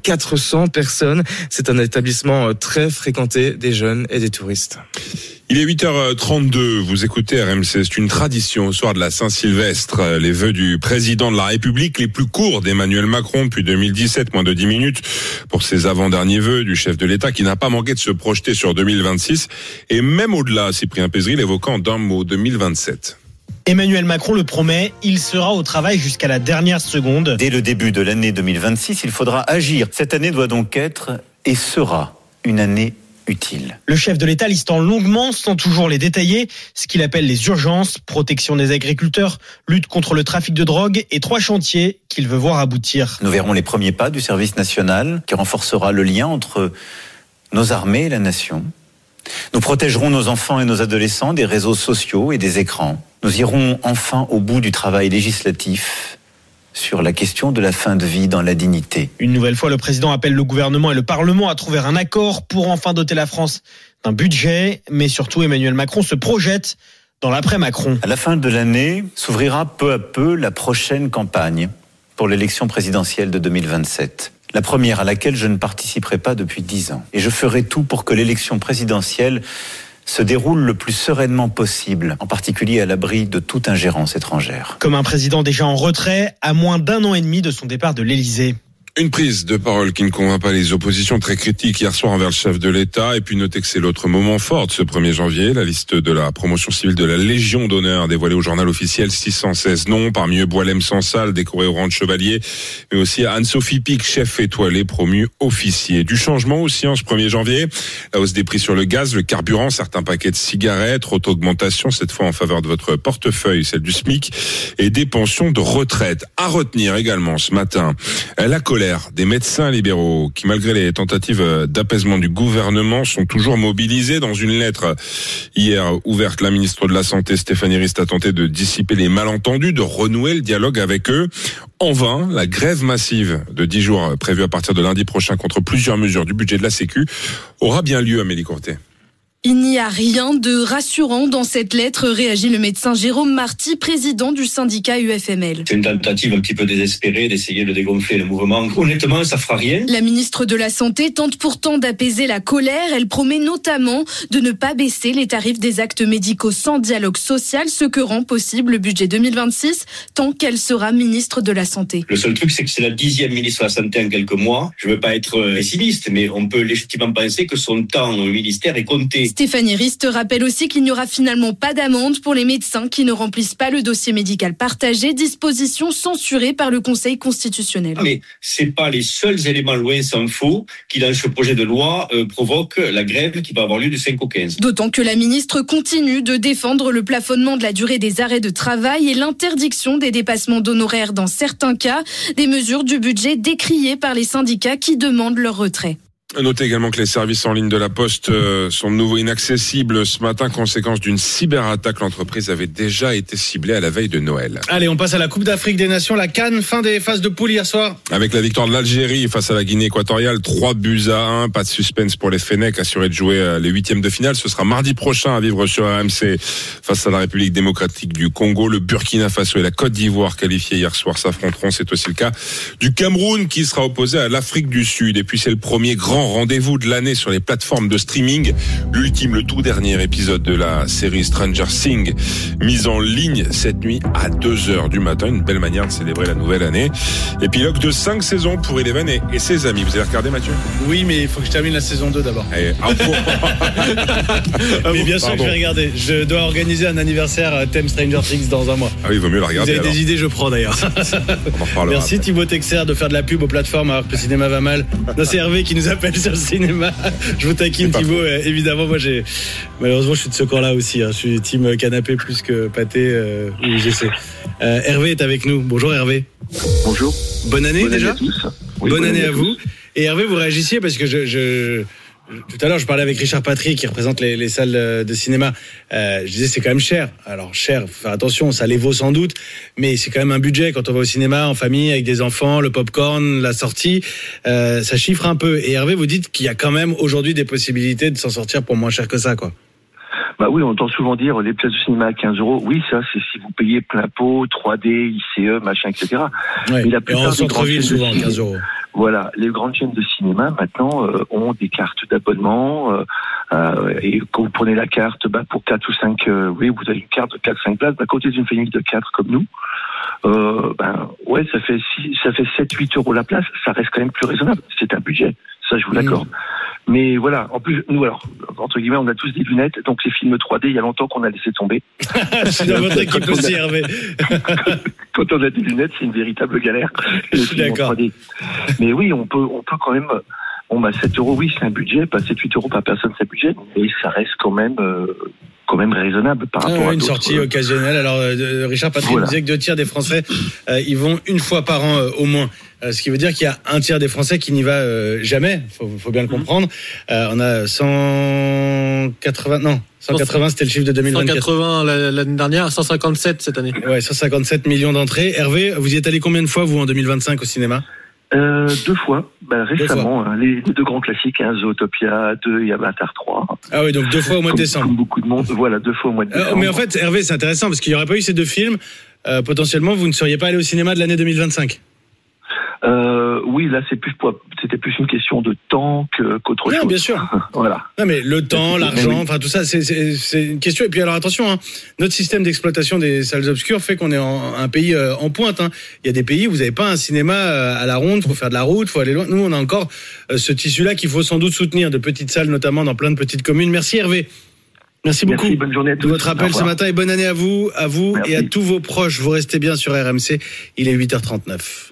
400 personnes. C'est un établissement très fréquenté des jeunes et des touristes. Il est 8h32, vous écoutez RMC, c'est une tradition au soir de la Saint-Sylvestre. Les vœux du président de la République, les plus courts d'Emmanuel Macron depuis 2017, moins de 10 minutes pour ses avant-derniers vœux du chef de l'État qui n'a pas manqué de se projeter sur 2026 et même au-delà, Cyprien Pézeril évoquant d'un mot 2027. Emmanuel Macron le promet, il sera au travail jusqu'à la dernière seconde. Dès le début de l'année 2026, il faudra agir. Cette année doit donc être et sera une année utile. Le chef de l'État listant longuement, sans toujours les détailler, ce qu'il appelle les urgences, protection des agriculteurs, lutte contre le trafic de drogue et 3 chantiers qu'il veut voir aboutir. Nous verrons les premiers pas du service national qui renforcera le lien entre nos armées et la nation. Nous protégerons nos enfants et nos adolescents des réseaux sociaux et des écrans. Nous irons enfin au bout du travail législatif sur la question de la fin de vie dans la dignité. Une nouvelle fois, le président appelle le gouvernement et le Parlement à trouver un accord pour enfin doter la France d'un budget. Mais surtout, Emmanuel Macron se projette dans l'après-Macron. À la fin de l'année, s'ouvrira peu à peu la prochaine campagne pour l'élection présidentielle de 2027. La première à laquelle je ne participerai pas depuis 10 ans. Et je ferai tout pour que l'élection présidentielle se déroule le plus sereinement possible, en particulier à l'abri de toute ingérence étrangère. Comme un président déjà en retrait, à moins d'1 an et demi de son départ de l'Élysée. Une prise de parole qui ne convainc pas les oppositions, très critiques hier soir envers le chef de l'État. Et puis notez que c'est l'autre moment fort de ce 1er janvier. La liste de la promotion civile de la Légion d'honneur dévoilée au journal officiel. 616 noms, parmi eux Boilem Sansal, décoré au rang de chevalier. Mais aussi Anne-Sophie Pic, chef étoilé, promu officier. Du changement aussi en ce 1er janvier. La hausse des prix sur le gaz, le carburant, certains paquets de cigarettes, auto-augmentation, cette fois en faveur de votre portefeuille, celle du SMIC, et des pensions de retraite. À retenir également ce matin, la colère des médecins libéraux qui, malgré les tentatives d'apaisement du gouvernement, sont toujours mobilisés. Dans une lettre hier ouverte, la ministre de la Santé, Stéphanie Rist, a tenté de dissiper les malentendus, de renouer le dialogue avec eux. En vain, la grève massive de 10 jours prévue à partir de lundi prochain contre plusieurs mesures du budget de la Sécu aura bien lieu, Amélie Courtet. Il n'y a rien de rassurant dans cette lettre, réagit le médecin Jérôme Marty, président du syndicat UFML. C'est une tentative un petit peu désespérée d'essayer de dégonfler le mouvement. Honnêtement, ça fera rien. La ministre de la Santé tente pourtant d'apaiser la colère. Elle promet notamment de ne pas baisser les tarifs des actes médicaux sans dialogue social, ce que rend possible le budget 2026, tant qu'elle sera ministre de la Santé. Le seul truc, c'est que c'est la 10e ministre de la Santé en quelques mois. Je ne veux pas être pessimiste, mais on peut légitimement penser que son temps au ministère est compté. Stéphanie Rist rappelle aussi qu'il n'y aura finalement pas d'amende pour les médecins qui ne remplissent pas le dossier médical partagé, disposition censurée par le Conseil constitutionnel. Mais c'est pas les seuls éléments, loin s'en faut, qui dans ce projet de loi provoquent la grève qui va avoir lieu du 5 au 15. D'autant que la ministre continue de défendre le plafonnement de la durée des arrêts de travail et l'interdiction des dépassements d'honoraires dans certains cas, des mesures du budget décriées par les syndicats qui demandent leur retrait. Notez également que les services en ligne de la Poste sont de nouveau inaccessibles ce matin, conséquence d'une cyberattaque. L'entreprise avait déjà été ciblée à la veille de Noël. Allez, on passe à la Coupe d'Afrique des Nations, la CAN, fin des phases de poule hier soir. Avec la victoire de l'Algérie face à la Guinée équatoriale, 3-1, pas de suspense pour les Fennecs, assurés de jouer les 8e de finale. Ce sera mardi prochain à vivre sur RMC face à la République démocratique du Congo. Le Burkina Faso et la Côte d'Ivoire, qualifiés hier soir, s'affronteront. C'est aussi le cas du Cameroun qui sera opposé à l'Afrique du Sud. Et puis c'est le premier grand grand rendez-vous de l'année sur les plateformes de streaming. Le tout dernier épisode de la série Stranger Things, mise en ligne cette nuit à 2h du matin. Une belle manière de célébrer la nouvelle année. Épilogue de 5 saisons pour Eleven et ses amis. Vous avez regardé, Mathieu ? Oui, mais il faut que je termine la saison 2 d'abord. Mais bien sûr que je vais regarder. Je dois organiser un anniversaire thème Stranger Things dans un mois. Ah oui, il vaut mieux la regarder. Vous avez des idées, je prends d'ailleurs. On en reparlera. Merci Thibaut Texer de faire de la pub aux plateformes alors que le cinéma va mal. Non, c'est Hervé qui nous appelle sur le cinéma. Je vous taquine Thibaut, évidemment. Moi, malheureusement, je suis de ce camp-là aussi. Je suis team canapé plus que pâté. Oui, j'essaie. Hervé est avec nous. Bonjour Hervé. Bonjour. Bonne année déjà. À tous. Oui, bonne année à vous. Et Hervé, vous réagissiez parce que tout à l'heure, je parlais avec Richard Patry qui représente les salles de cinéma. Je disais c'est quand même cher. Alors cher, faut faire attention, ça les vaut sans doute, mais c'est quand même un budget quand on va au cinéma en famille avec des enfants, le popcorn, la sortie, ça chiffre un peu. Et Hervé, vous dites qu'il y a quand même aujourd'hui des possibilités de s'en sortir pour moins cher que ça, quoi. Bah oui, on entend souvent dire les places de cinéma à 15 €. Oui, ça, c'est si vous payez plein pot, 3D, ICE, machin, etc. Ouais, mais la plupart en centre-ville, souvent, 15 €. Voilà, les grandes chaînes de cinéma, maintenant, ont des cartes d'abonnement, et quand vous prenez la carte, pour 4 ou 5, oui, vous avez une carte de 4-5 places, à côté d'une famille de 4 comme nous, ouais, ça fait 7-8 € la place, ça reste quand même plus raisonnable. C'est un budget, ça, je vous l'accorde. Mais voilà, en plus, nous, alors, entre guillemets, on a tous des lunettes, donc les films 3D, il y a longtemps qu'on a laissé tomber. C'est dans votre équipe aussi, Hervé. Quand on a des lunettes, c'est une véritable galère. D'accord. 3D. Mais oui, on peut quand même, 7 €, oui, c'est un budget, pas 7-8 € par personne, c'est un budget, mais ça reste quand même raisonnable par rapport à une sortie occasionnelle. Alors, Richard Patry nous disait que 2 tiers des Français, ils vont une fois par an au moins. Ce qui veut dire qu'il y a 1 tiers des Français qui n'y va jamais. Faut bien le comprendre. On a 180, c'était le chiffre de 2024. 180 l'année dernière, 157 cette année. Ouais, 157 millions d'entrées. Hervé, vous y êtes allé combien de fois, vous, en 2025 au cinéma? 2 fois, récemment, les 2 grands classiques, Zootopia 2 et Avatar 3. Ah oui, donc 2 fois au mois de décembre. Comme beaucoup de monde, voilà, 2 fois au mois de décembre. Mais en fait, Hervé, c'est intéressant parce qu'il n'y aurait pas eu ces 2 films, potentiellement, vous ne seriez pas allé au cinéma de l'année 2025. Oui, là, c'était plus une question de temps qu'autre chose. Bien sûr. Voilà. Non, mais le temps, l'argent, enfin tout ça, c'est une question. Et puis alors attention, notre système d'exploitation des salles obscures fait qu'on est un pays en pointe. Il y a des pays où vous n'avez pas un cinéma à la ronde, faut faire de la route, faut aller loin. Nous, on a encore ce tissu-là qu'il faut sans doute soutenir, de petites salles notamment dans plein de petites communes. Merci Hervé. Merci beaucoup. Merci, bonne journée à tous. De votre appel ce matin et bonne année à vous et à tous vos proches. Vous restez bien sur RMC. Il est 8h39.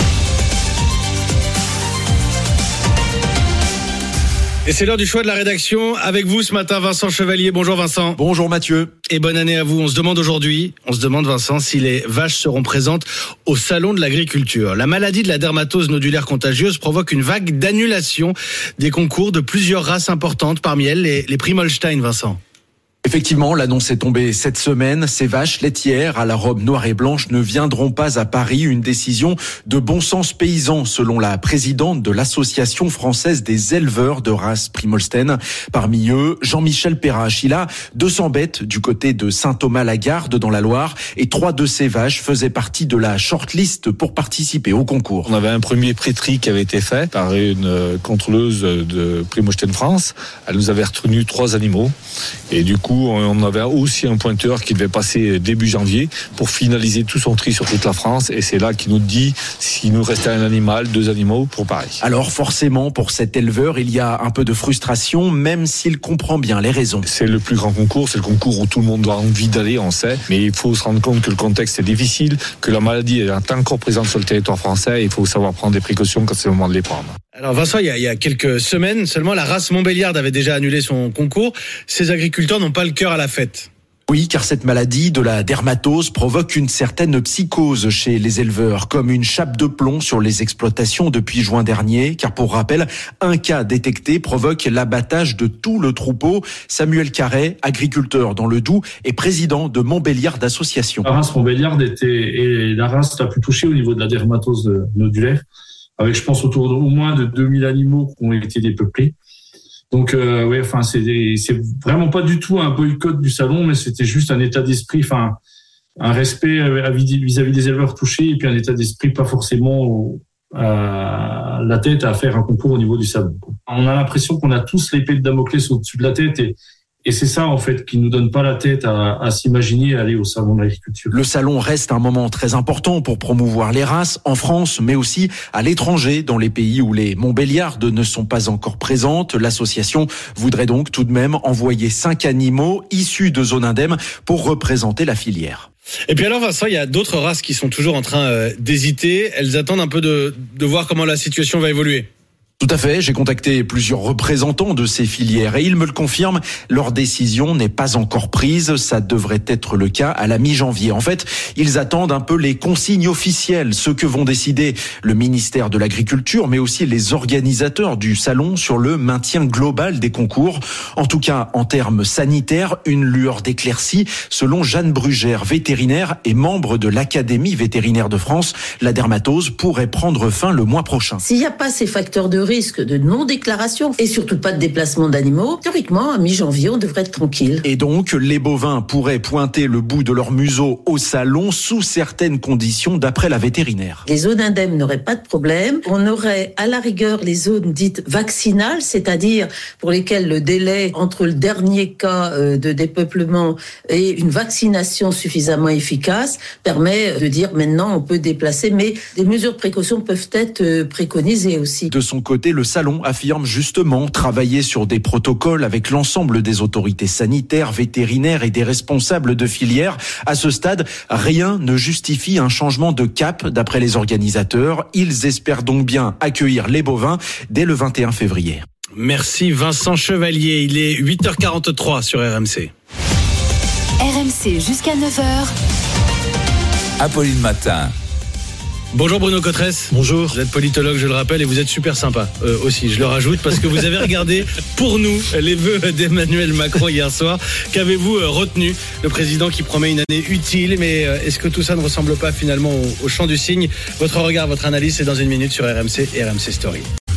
Et c'est l'heure du choix de la rédaction. Avec vous ce matin, Vincent Chevalier. Bonjour Vincent. Bonjour Mathieu. Et bonne année à vous. On se demande Vincent, si les vaches seront présentes au salon de l'agriculture. La maladie de la dermatose nodulaire contagieuse provoque une vague d'annulation des concours de plusieurs races importantes, parmi elles les prix Molstein, Vincent. Effectivement, l'annonce est tombée cette semaine. Ces vaches laitières à la robe noire et blanche ne viendront pas à Paris. Une décision de bon sens paysan, selon la présidente de l'Association française des éleveurs de race Prix-Molstein. Parmi eux, Jean-Michel Perrache. Il a 200 bêtes du côté de Saint-Thomas-la-Garde dans la Loire et 3 de ces vaches faisaient partie de la shortlist pour participer au concours. On avait un premier pré-tri qui avait été fait par une contrôleuse de Prix-Molstein France. Elle nous avait retenu 3 animaux et du coup, on avait aussi un pointeur qui devait passer début janvier pour finaliser tout son tri sur toute la France. Et c'est là qu'il nous dit s'il nous restait un animal, 2 animaux pour Paris. Alors forcément, pour cet éleveur, il y a un peu de frustration, même s'il comprend bien les raisons. C'est le plus grand concours, c'est le concours où tout le monde a envie d'aller, on sait. Mais il faut se rendre compte que le contexte est difficile, que la maladie est encore présente sur le territoire français. Et il faut savoir prendre des précautions quand c'est le moment de les prendre. Alors Vincent, il y a quelques semaines seulement, la race Montbéliarde avait déjà annulé son concours. Ces agriculteurs n'ont pas le cœur à la fête. Oui, car cette maladie de la dermatose provoque une certaine psychose chez les éleveurs, comme une chape de plomb sur les exploitations depuis juin dernier. Car pour rappel, un cas détecté provoque l'abattage de tout le troupeau. Samuel Carret, agriculteur dans le Doubs et président de Montbéliarde Association. La race Montbéliarde est la race la plus touchée au niveau de la dermatose nodulaire, avec je pense autour au moins de 2000 animaux qui ont été dépeuplés. Donc c'est vraiment pas du tout un boycott du salon, mais c'était juste un état d'esprit, un respect vis-à-vis des éleveurs touchés et puis un état d'esprit pas forcément à la tête à faire un concours au niveau du salon. On a l'impression qu'on a tous l'épée de Damoclès au-dessus de la tête et c'est ça, en fait, qui nous donne pas la tête à s'imaginer aller au salon de l'agriculture. Le salon reste un moment très important pour promouvoir les races en France, mais aussi à l'étranger, dans les pays où les Montbéliardes ne sont pas encore présentes. L'association voudrait donc tout de même envoyer 5 animaux issus de zones indemnes pour représenter la filière. Et puis alors Vincent, il y a d'autres races qui sont toujours en train d'hésiter. Elles attendent un peu de voir comment la situation va évoluer. Tout à fait, j'ai contacté plusieurs représentants de ces filières et ils me le confirment, leur décision n'est pas encore prise, ça devrait être le cas à la mi-janvier. En fait, ils attendent un peu les consignes officielles, ce que vont décider le ministère de l'Agriculture, mais aussi les organisateurs du salon sur le maintien global des concours. En tout cas, en termes sanitaires, une lueur d'éclaircie, selon Jeanne Brugère, vétérinaire et membre de l'Académie vétérinaire de France. La dermatose pourrait prendre fin le mois prochain. S'il n'y a pas ces facteurs de risque de non-déclaration et surtout pas de déplacement d'animaux, théoriquement, à mi-janvier, on devrait être tranquille. Et donc, les bovins pourraient pointer le bout de leur museau au salon sous certaines conditions d'après la vétérinaire. Les zones indemnes n'auraient pas de problème. On aurait à la rigueur les zones dites vaccinales, c'est-à-dire pour lesquelles le délai entre le dernier cas de dépeuplement et une vaccination suffisamment efficace permet de dire maintenant on peut déplacer, mais des mesures de précaution peuvent être préconisées aussi. De son côté, le salon affirme justement travailler sur des protocoles avec l'ensemble des autorités sanitaires, vétérinaires et des responsables de filière. À ce stade, rien ne justifie un changement de cap d'après les organisateurs. Ils espèrent donc bien accueillir les bovins dès le 21 février. Merci Vincent Chevalier, il est 8h43 sur RMC. RMC jusqu'à 9h. Apolline Matin. Bonjour Bruno Cotresse. Bonjour. Vous êtes politologue, je le rappelle, et vous êtes super sympa aussi, je le rajoute, parce que vous avez regardé pour nous les vœux d'Emmanuel Macron hier soir. Qu'avez-vous retenu? Le président qui promet une année utile, mais est-ce que tout ça ne ressemble pas finalement au chant du cygne? Votre regard, votre analyse, c'est dans une minute sur RMC et RMC Story.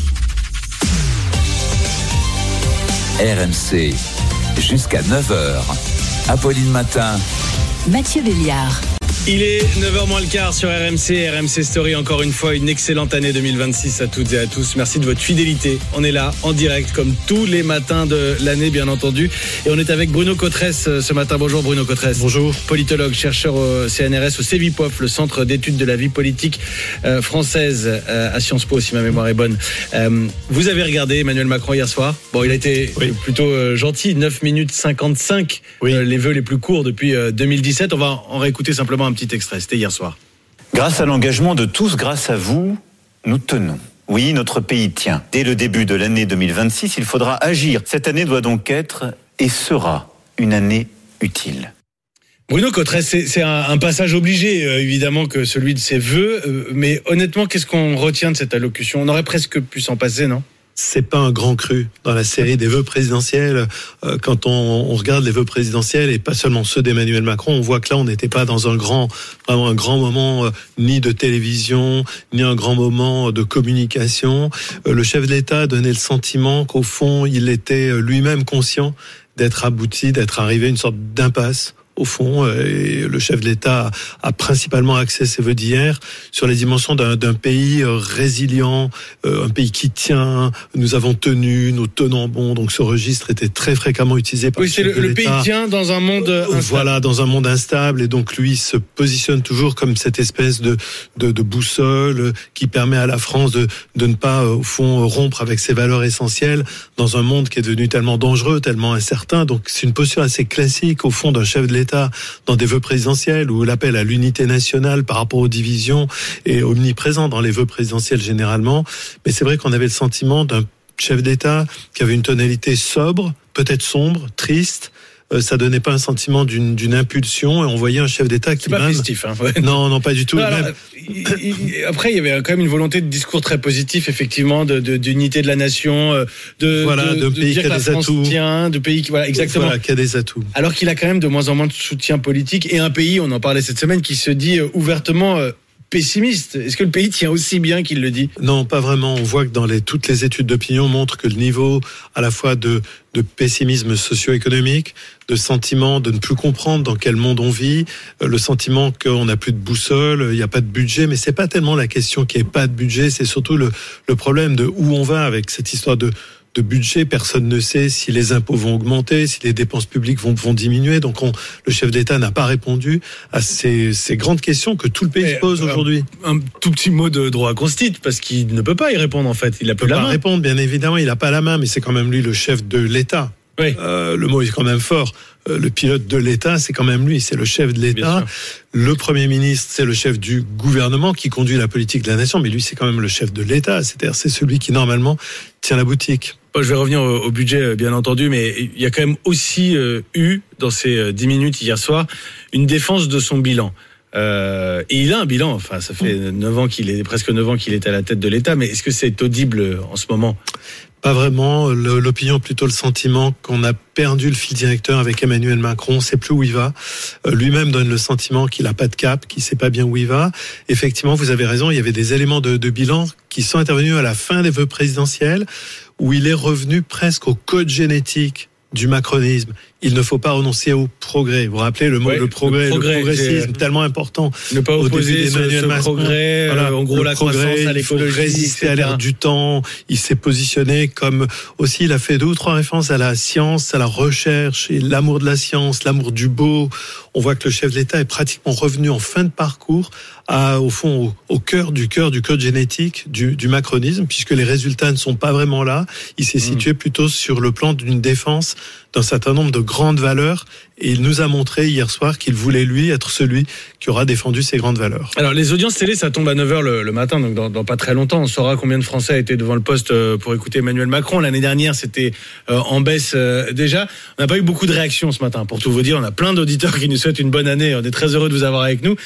RMC jusqu'à 9h. Apolline Matin. Mathieu Béliard. Il est 9h moins le quart sur RMC, RMC Story. Encore une fois, une excellente année 2026 à toutes et à tous. Merci de votre fidélité. On est là, en direct, comme tous les matins de l'année, bien entendu. Et on est avec Bruno Cotresse ce matin. Bonjour Bruno Cotresse. Bonjour. Politologue, chercheur au CNRS, au CEVIPOF, le Centre d'études de la vie politique française, à Sciences Po, si ma mémoire est bonne. Vous avez regardé Emmanuel Macron hier soir. Bon, il a été plutôt gentil, 9 minutes 55, les vœux les plus courts depuis 2017. On va en réécouter simplement un petit extrait, c'était hier soir. Grâce à l'engagement de tous, grâce à vous, nous tenons. Oui, notre pays tient. Dès le début de l'année 2026, il faudra agir. Cette année doit donc être et sera une année utile. Bruno Cotresse, c'est un passage obligé, évidemment, que celui de ses vœux. Mais honnêtement, qu'est-ce qu'on retient de cette allocution? On aurait presque pu s'en passer, non? C'est pas un grand cru dans la série des vœux présidentiels. Quand on regarde les vœux présidentiels et pas seulement ceux d'Emmanuel Macron, on voit que là on n'était pas dans vraiment un grand moment ni de télévision, ni un grand moment de communication. Le chef de l'État donnait le sentiment qu'au fond il était lui-même conscient d'être abouti, d'être arrivé à une sorte d'impasse. Au fond, et le chef de l'État a principalement axé ses vœux d'hier sur les dimensions d'un pays résilient, un pays qui tient. Nous avons tenu, nous tenons bon. Donc ce registre était très fréquemment utilisé par le chef de l'État. Le pays tient dans un monde instable. Voilà, dans un monde instable. Et donc lui se positionne toujours comme cette espèce de boussole qui permet à la France de ne pas, au fond, rompre avec ses valeurs essentielles dans un monde qui est devenu tellement dangereux, tellement incertain. Donc c'est une posture assez classique, au fond, d'un chef de l'État dans des vœux présidentiels où l'appel à l'unité nationale par rapport aux divisions est omniprésent dans les vœux présidentiels généralement. Mais c'est vrai qu'on avait le sentiment d'un chef d'État qui avait une tonalité sobre, peut-être sombre, triste. Ça donnait pas un sentiment d'une impulsion et on voyait un chef d'État qui... C'est pas festif, hein. Ouais. Non, pas du tout. Non, alors, après, il y avait quand même une volonté de discours très positif, effectivement, d'unité de la nation, de pays dire qui a des atouts. De pays qui, voilà, exactement. Voilà, qui a des atouts. Alors qu'il a quand même de moins en moins de soutien politique et un pays, on en parlait cette semaine, qui se dit ouvertement pessimiste. Est-ce que le pays tient aussi bien qu'il le dit ? Non, pas vraiment. On voit que toutes les études d'opinion montrent que le niveau à la fois de pessimisme socio-économique, de sentiment de ne plus comprendre dans quel monde on vit, le sentiment qu'on n'a plus de boussole, il n'y a pas de budget, mais c'est pas tellement la question qu'il n'y ait pas de budget, c'est surtout le problème de où on va avec cette histoire de budget. Personne ne sait si les impôts vont augmenter, si les dépenses publiques vont diminuer. Donc le chef d'État n'a pas répondu à ces grandes questions que tout le pays se pose aujourd'hui. Un tout petit mot de droit constitue, parce qu'il ne peut pas y répondre en fait. Il n'a plus la main. Il ne peut pas répondre, bien évidemment, il n'a pas la main, mais c'est quand même lui le chef de l'État. Oui. Le mot est quand même fort. Le pilote de l'État, c'est quand même lui, c'est le chef de l'État. Le Premier ministre, c'est le chef du gouvernement qui conduit la politique de la nation, mais lui, c'est quand même le chef de l'État. C'est-à-dire, c'est celui qui, normalement, tient la boutique. Je vais revenir au budget, bien entendu, mais il y a quand même aussi eu, dans ces 10 minutes hier soir, une défense de son bilan. Et il a un bilan, enfin, ça fait presque 9 ans qu'il est à la tête de l'État, mais est-ce que c'est audible en ce moment ? Pas vraiment. L'opinion a plutôt le sentiment qu'on a perdu le fil directeur avec Emmanuel Macron. On ne sait plus où il va. Lui-même donne le sentiment qu'il n'a pas de cap, qu'il ne sait pas bien où il va. Effectivement, vous avez raison, il y avait des éléments de bilan qui sont intervenus à la fin des vœux présidentiels, où il est revenu presque au code génétique du macronisme. Il ne faut pas renoncer au progrès. Vous vous rappelez le mot, le progressisme, tellement important. Ne pas opposer ce progrès, en gros la croissance à l'écologie. Il faut résister à l'ère du temps. Il s'est positionné comme aussi, il a fait 2 ou 3 références à la science, à la recherche et l'amour de la science, l'amour du beau. On voit que le chef de l'État est pratiquement revenu en fin de parcours au fond, au cœur du code génétique du macronisme, puisque les résultats ne sont pas vraiment là. Il s'est situé plutôt sur le plan d'une défense d'un certain nombre de grandes valeurs, et il nous a montré hier soir qu'il voulait, lui, être celui qui aura défendu ces grandes valeurs. Alors, les audiences télé, ça tombe à 9h le matin, donc dans pas très longtemps, on saura combien de Français étaient devant le poste pour écouter Emmanuel Macron. L'année dernière, c'était en baisse déjà. On n'a pas eu beaucoup de réactions ce matin, pour tout vous dire. On a plein d'auditeurs qui nous souhaitent une bonne année. On est très heureux de vous avoir avec nous.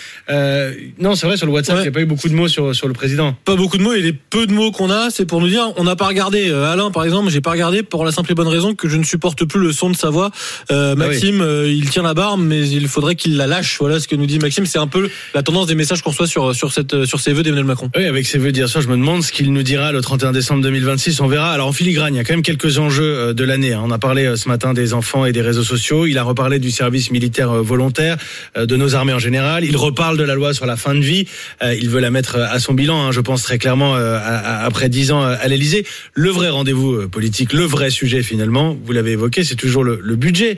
Non, c'est vrai, sur le WhatsApp, il n'y a pas eu beaucoup de mots sur le président. Pas beaucoup de mots, et les peu de mots qu'on a, c'est pour nous dire, on n'a pas regardé. Alain, par exemple, j'ai pas regardé pour la simple et bonne raison que je ne supporte plus le son de sa voix. Maxime, il tient la barre, mais il faudrait qu'il la lâche. Voilà ce que nous dit Maxime. C'est un peu la tendance des messages qu'on reçoit sur ces vœux d'Emmanuel Macron. Oui, avec ses vœux d'hier soir, je me demande ce qu'il nous dira le 31 décembre 2026. On verra. Alors en filigrane, il y a quand même quelques enjeux de l'année. On a parlé ce matin des enfants et des réseaux sociaux. Il a reparlé du service militaire volontaire, de nos armées en général. Il reparle de la loi sur la fin de vie. Il veut la mettre à son bilan, je pense très clairement, après 10 ans à l'Élysée. Le vrai rendez-vous politique, le vrai sujet finalement, vous l'avez évoqué, c'est toujours le budget.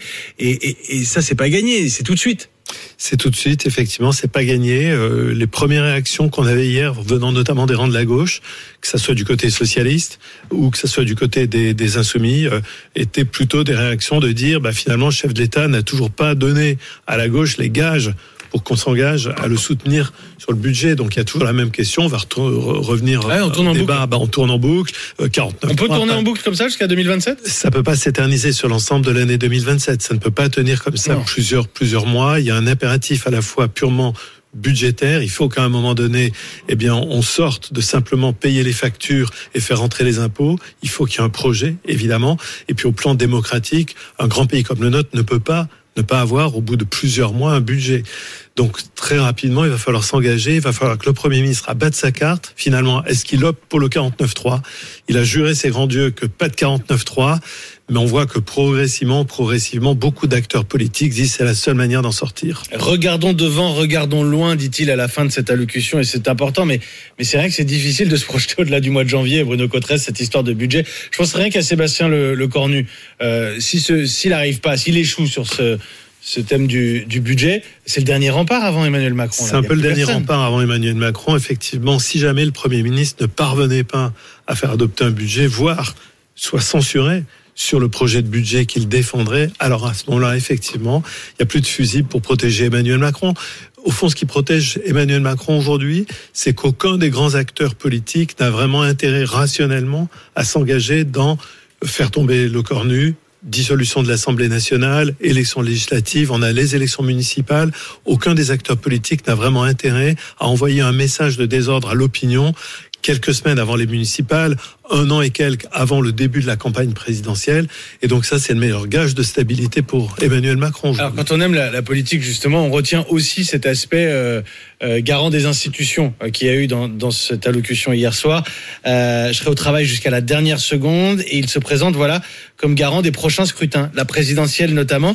Et ça, c'est pas gagné, c'est tout de suite. C'est tout de suite, effectivement, c'est pas gagné. Les premières réactions qu'on avait hier, venant notamment des rangs de la gauche, que ça soit du côté socialiste ou que ça soit du côté des insoumis, étaient plutôt des réactions de dire, finalement, le chef de l'État n'a toujours pas donné à la gauche les gages pour qu'on s'engage à le soutenir sur le budget. Donc il y a toujours la même question, on va revenir au débat. On tourne en boucle. 49. On peut tourner en boucle comme ça jusqu'à 2027 ? Ça peut pas s'éterniser sur l'ensemble de l'année 2027. Ça ne peut pas tenir comme ça plusieurs mois. Il y a un impératif à la fois purement budgétaire. Il faut qu'à un moment donné, on sorte de simplement payer les factures et faire rentrer les impôts. Il faut qu'il y ait un projet, évidemment. Et puis au plan démocratique, un grand pays comme le nôtre ne peut pas ne pas avoir au bout de plusieurs mois un budget. Donc très rapidement, il va falloir s'engager, il va falloir que le Premier ministre abatte sa carte. Finalement, est-ce qu'il opte pour le 49.3 ? Il a juré ses grands dieux que pas de 49.3, mais on voit que progressivement, beaucoup d'acteurs politiques disent que c'est la seule manière d'en sortir. Regardons devant, regardons loin, dit-il à la fin de cette allocution, et c'est important, mais c'est vrai que c'est difficile de se projeter au-delà du mois de janvier, Bruno Cotresse, cette histoire de budget. Je pense rien qu'à Sébastien Lecornu. S'il n'arrive pas, s'il échoue sur ce thème du budget, c'est le dernier rempart avant Emmanuel Macron. C'est un peu le dernier rempart avant Emmanuel Macron. Effectivement, si jamais le Premier ministre ne parvenait pas à faire adopter un budget, voire soit censuré sur le projet de budget qu'il défendrait, alors à ce moment-là, effectivement, il n'y a plus de fusible pour protéger Emmanuel Macron. Au fond, ce qui protège Emmanuel Macron aujourd'hui, c'est qu'aucun des grands acteurs politiques n'a vraiment intérêt rationnellement à s'engager dans faire tomber Lecornu, dissolution de l'Assemblée nationale, élections législatives, on a les élections municipales. Aucun des acteurs politiques n'a vraiment intérêt à envoyer un message de désordre à l'opinion quelques semaines avant les municipales, un an et quelques avant le début de la campagne présidentielle. Et donc ça, c'est le meilleur gage de stabilité pour Emmanuel Macron. Alors quand on aime la politique, justement, on retient aussi cet aspect garant des institutions qu'il y a eu dans cette allocution hier soir. Je serai au travail jusqu'à la dernière seconde et il se présente comme garant des prochains scrutins, la présidentielle notamment.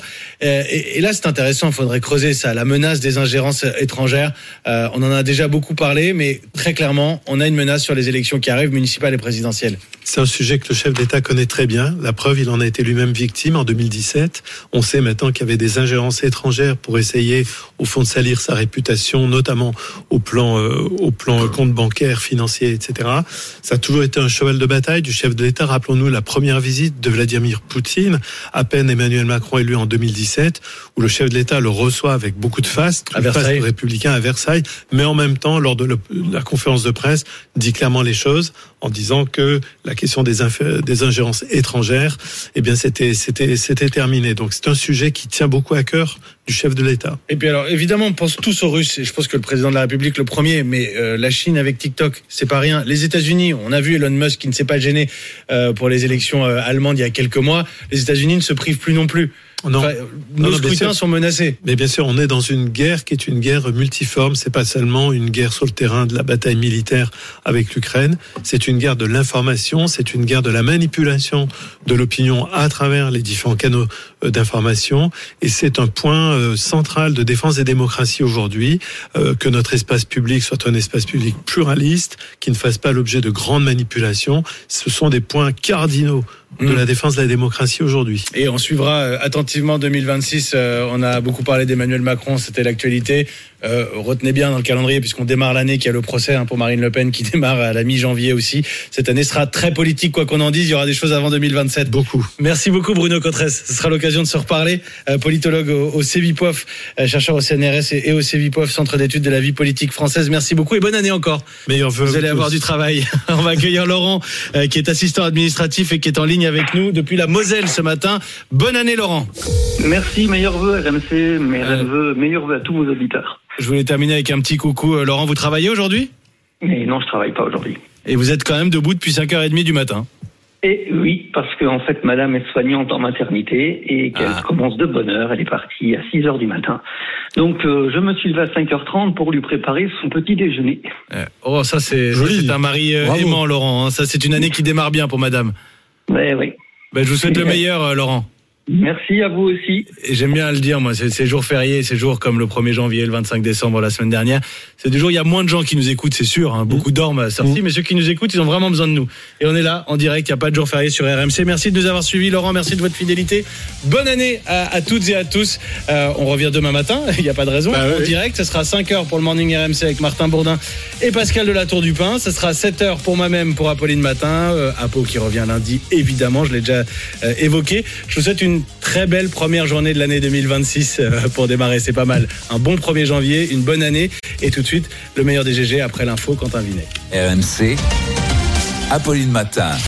Et là, c'est intéressant, il faudrait creuser ça, la menace des ingérences étrangères. On en a déjà beaucoup parlé, mais très clairement, on a une menace sur les élections qui arrivent, municipales et présidentielles. C'est un sujet que le chef d'État connaît très bien. La preuve, il en a été lui-même victime en 2017. On sait maintenant qu'il y avait des ingérences étrangères pour essayer, au fond, de salir sa réputation, notamment au plan compte bancaire, financier, etc. Ça a toujours été un cheval de bataille du chef de l'État. Rappelons-nous la première visite de Vladimir Poutine, à peine Emmanuel Macron élu en 2017, où le chef de l'État le reçoit avec beaucoup de faste, à Versailles, républicain à Versailles, mais en même temps, lors de la conférence de presse, dit clairement les choses en disant que la question des ingérences étrangères, eh bien, c'était terminé. Donc, c'est un sujet qui tient beaucoup à cœur du chef de l'État. Et puis alors, évidemment, on pense tous aux Russes, et je pense que le président de la République le premier, mais la Chine avec TikTok, c'est pas rien. Les États-Unis, on a vu Elon Musk qui ne s'est pas gêné pour les élections allemandes il y a quelques mois. Les États-Unis ne se privent plus non plus. Non. Nos scrutins sont menacés. Mais bien sûr, on est dans une guerre qui est une guerre multiforme. C'est pas seulement une guerre sur le terrain de la bataille militaire avec l'Ukraine. C'est une guerre de l'information. C'est une guerre de la manipulation de l'opinion à travers les différents canaux d'information. Et c'est un point central de défense des démocraties aujourd'hui, que notre espace public soit un espace public pluraliste, qui ne fasse pas l'objet de grandes manipulations. Ce sont des points cardinaux de la défense de la démocratie aujourd'hui. Et on suivra attentivement 2026. On a beaucoup parlé d'Emmanuel Macron, c'était l'actualité. Retenez bien dans le calendrier, puisqu'on démarre l'année, qu'il y a le procès pour Marine Le Pen qui démarre à la mi-janvier aussi. Cette année sera très politique, quoi qu'on en dise. Il y aura des choses avant 2027. Beaucoup. Merci beaucoup Bruno Cotresse. Ce sera l'occasion de se reparler. Politologue au CEVIPOF, chercheur au CNRS et au CEVIPOF, Centre d'études de la vie politique française. Merci beaucoup et bonne année encore. Meilleurs vœux. Vous allez avoir du travail. On va accueillir Laurent, qui est assistant administratif et qui est en ligne avec nous depuis la Moselle ce matin. Bonne année Laurent. Merci, meilleurs vœux RMC, meilleurs vœux à tous vos auditeurs. Je voulais terminer avec un petit coucou. Laurent, vous travaillez aujourd'hui ? Mais non, je travaille pas aujourd'hui. Et vous êtes quand même debout depuis 5h30 du matin ? Et oui, parce qu'en fait, madame est soignante en maternité et qu'elle commence de bonne heure. Elle est partie à 6h du matin. Donc, je me suis levé à 5h30 pour lui préparer son petit déjeuner. Oh, ça c'est un mari aimant, Laurent. Ça, c'est une année qui démarre bien pour madame. Ouais, oui. Je vous souhaite le meilleur, Laurent. Merci à vous aussi. Et j'aime bien le dire, moi, c'est jours fériés, c'est jours comme le 1er janvier, le 25 décembre, la semaine dernière. C'est des jours, il y a moins de gens qui nous écoutent, c'est sûr. Beaucoup dorment à sortie, mais ceux qui nous écoutent, ils ont vraiment besoin de nous. Et on est là, en direct, il n'y a pas de jour férié sur RMC. Merci de nous avoir suivis, Laurent, merci de votre fidélité. Bonne année à toutes et à tous. On revient demain matin, il n'y a pas de raison. En direct, ce sera 5h pour le Morning RMC avec Martin Bourdin et Pascal de la Tour du Pin. Ce sera 7h pour moi-même, pour Apolline Matin. Apo qui revient lundi, évidemment, je l'ai déjà évoqué. Je vous souhaite une très belle première journée de l'année 2026 pour démarrer, c'est pas mal. Un bon 1er janvier, une bonne année et tout de suite le meilleur des GG après l'info, Quentin Vinet. RMC, Apolline Matin.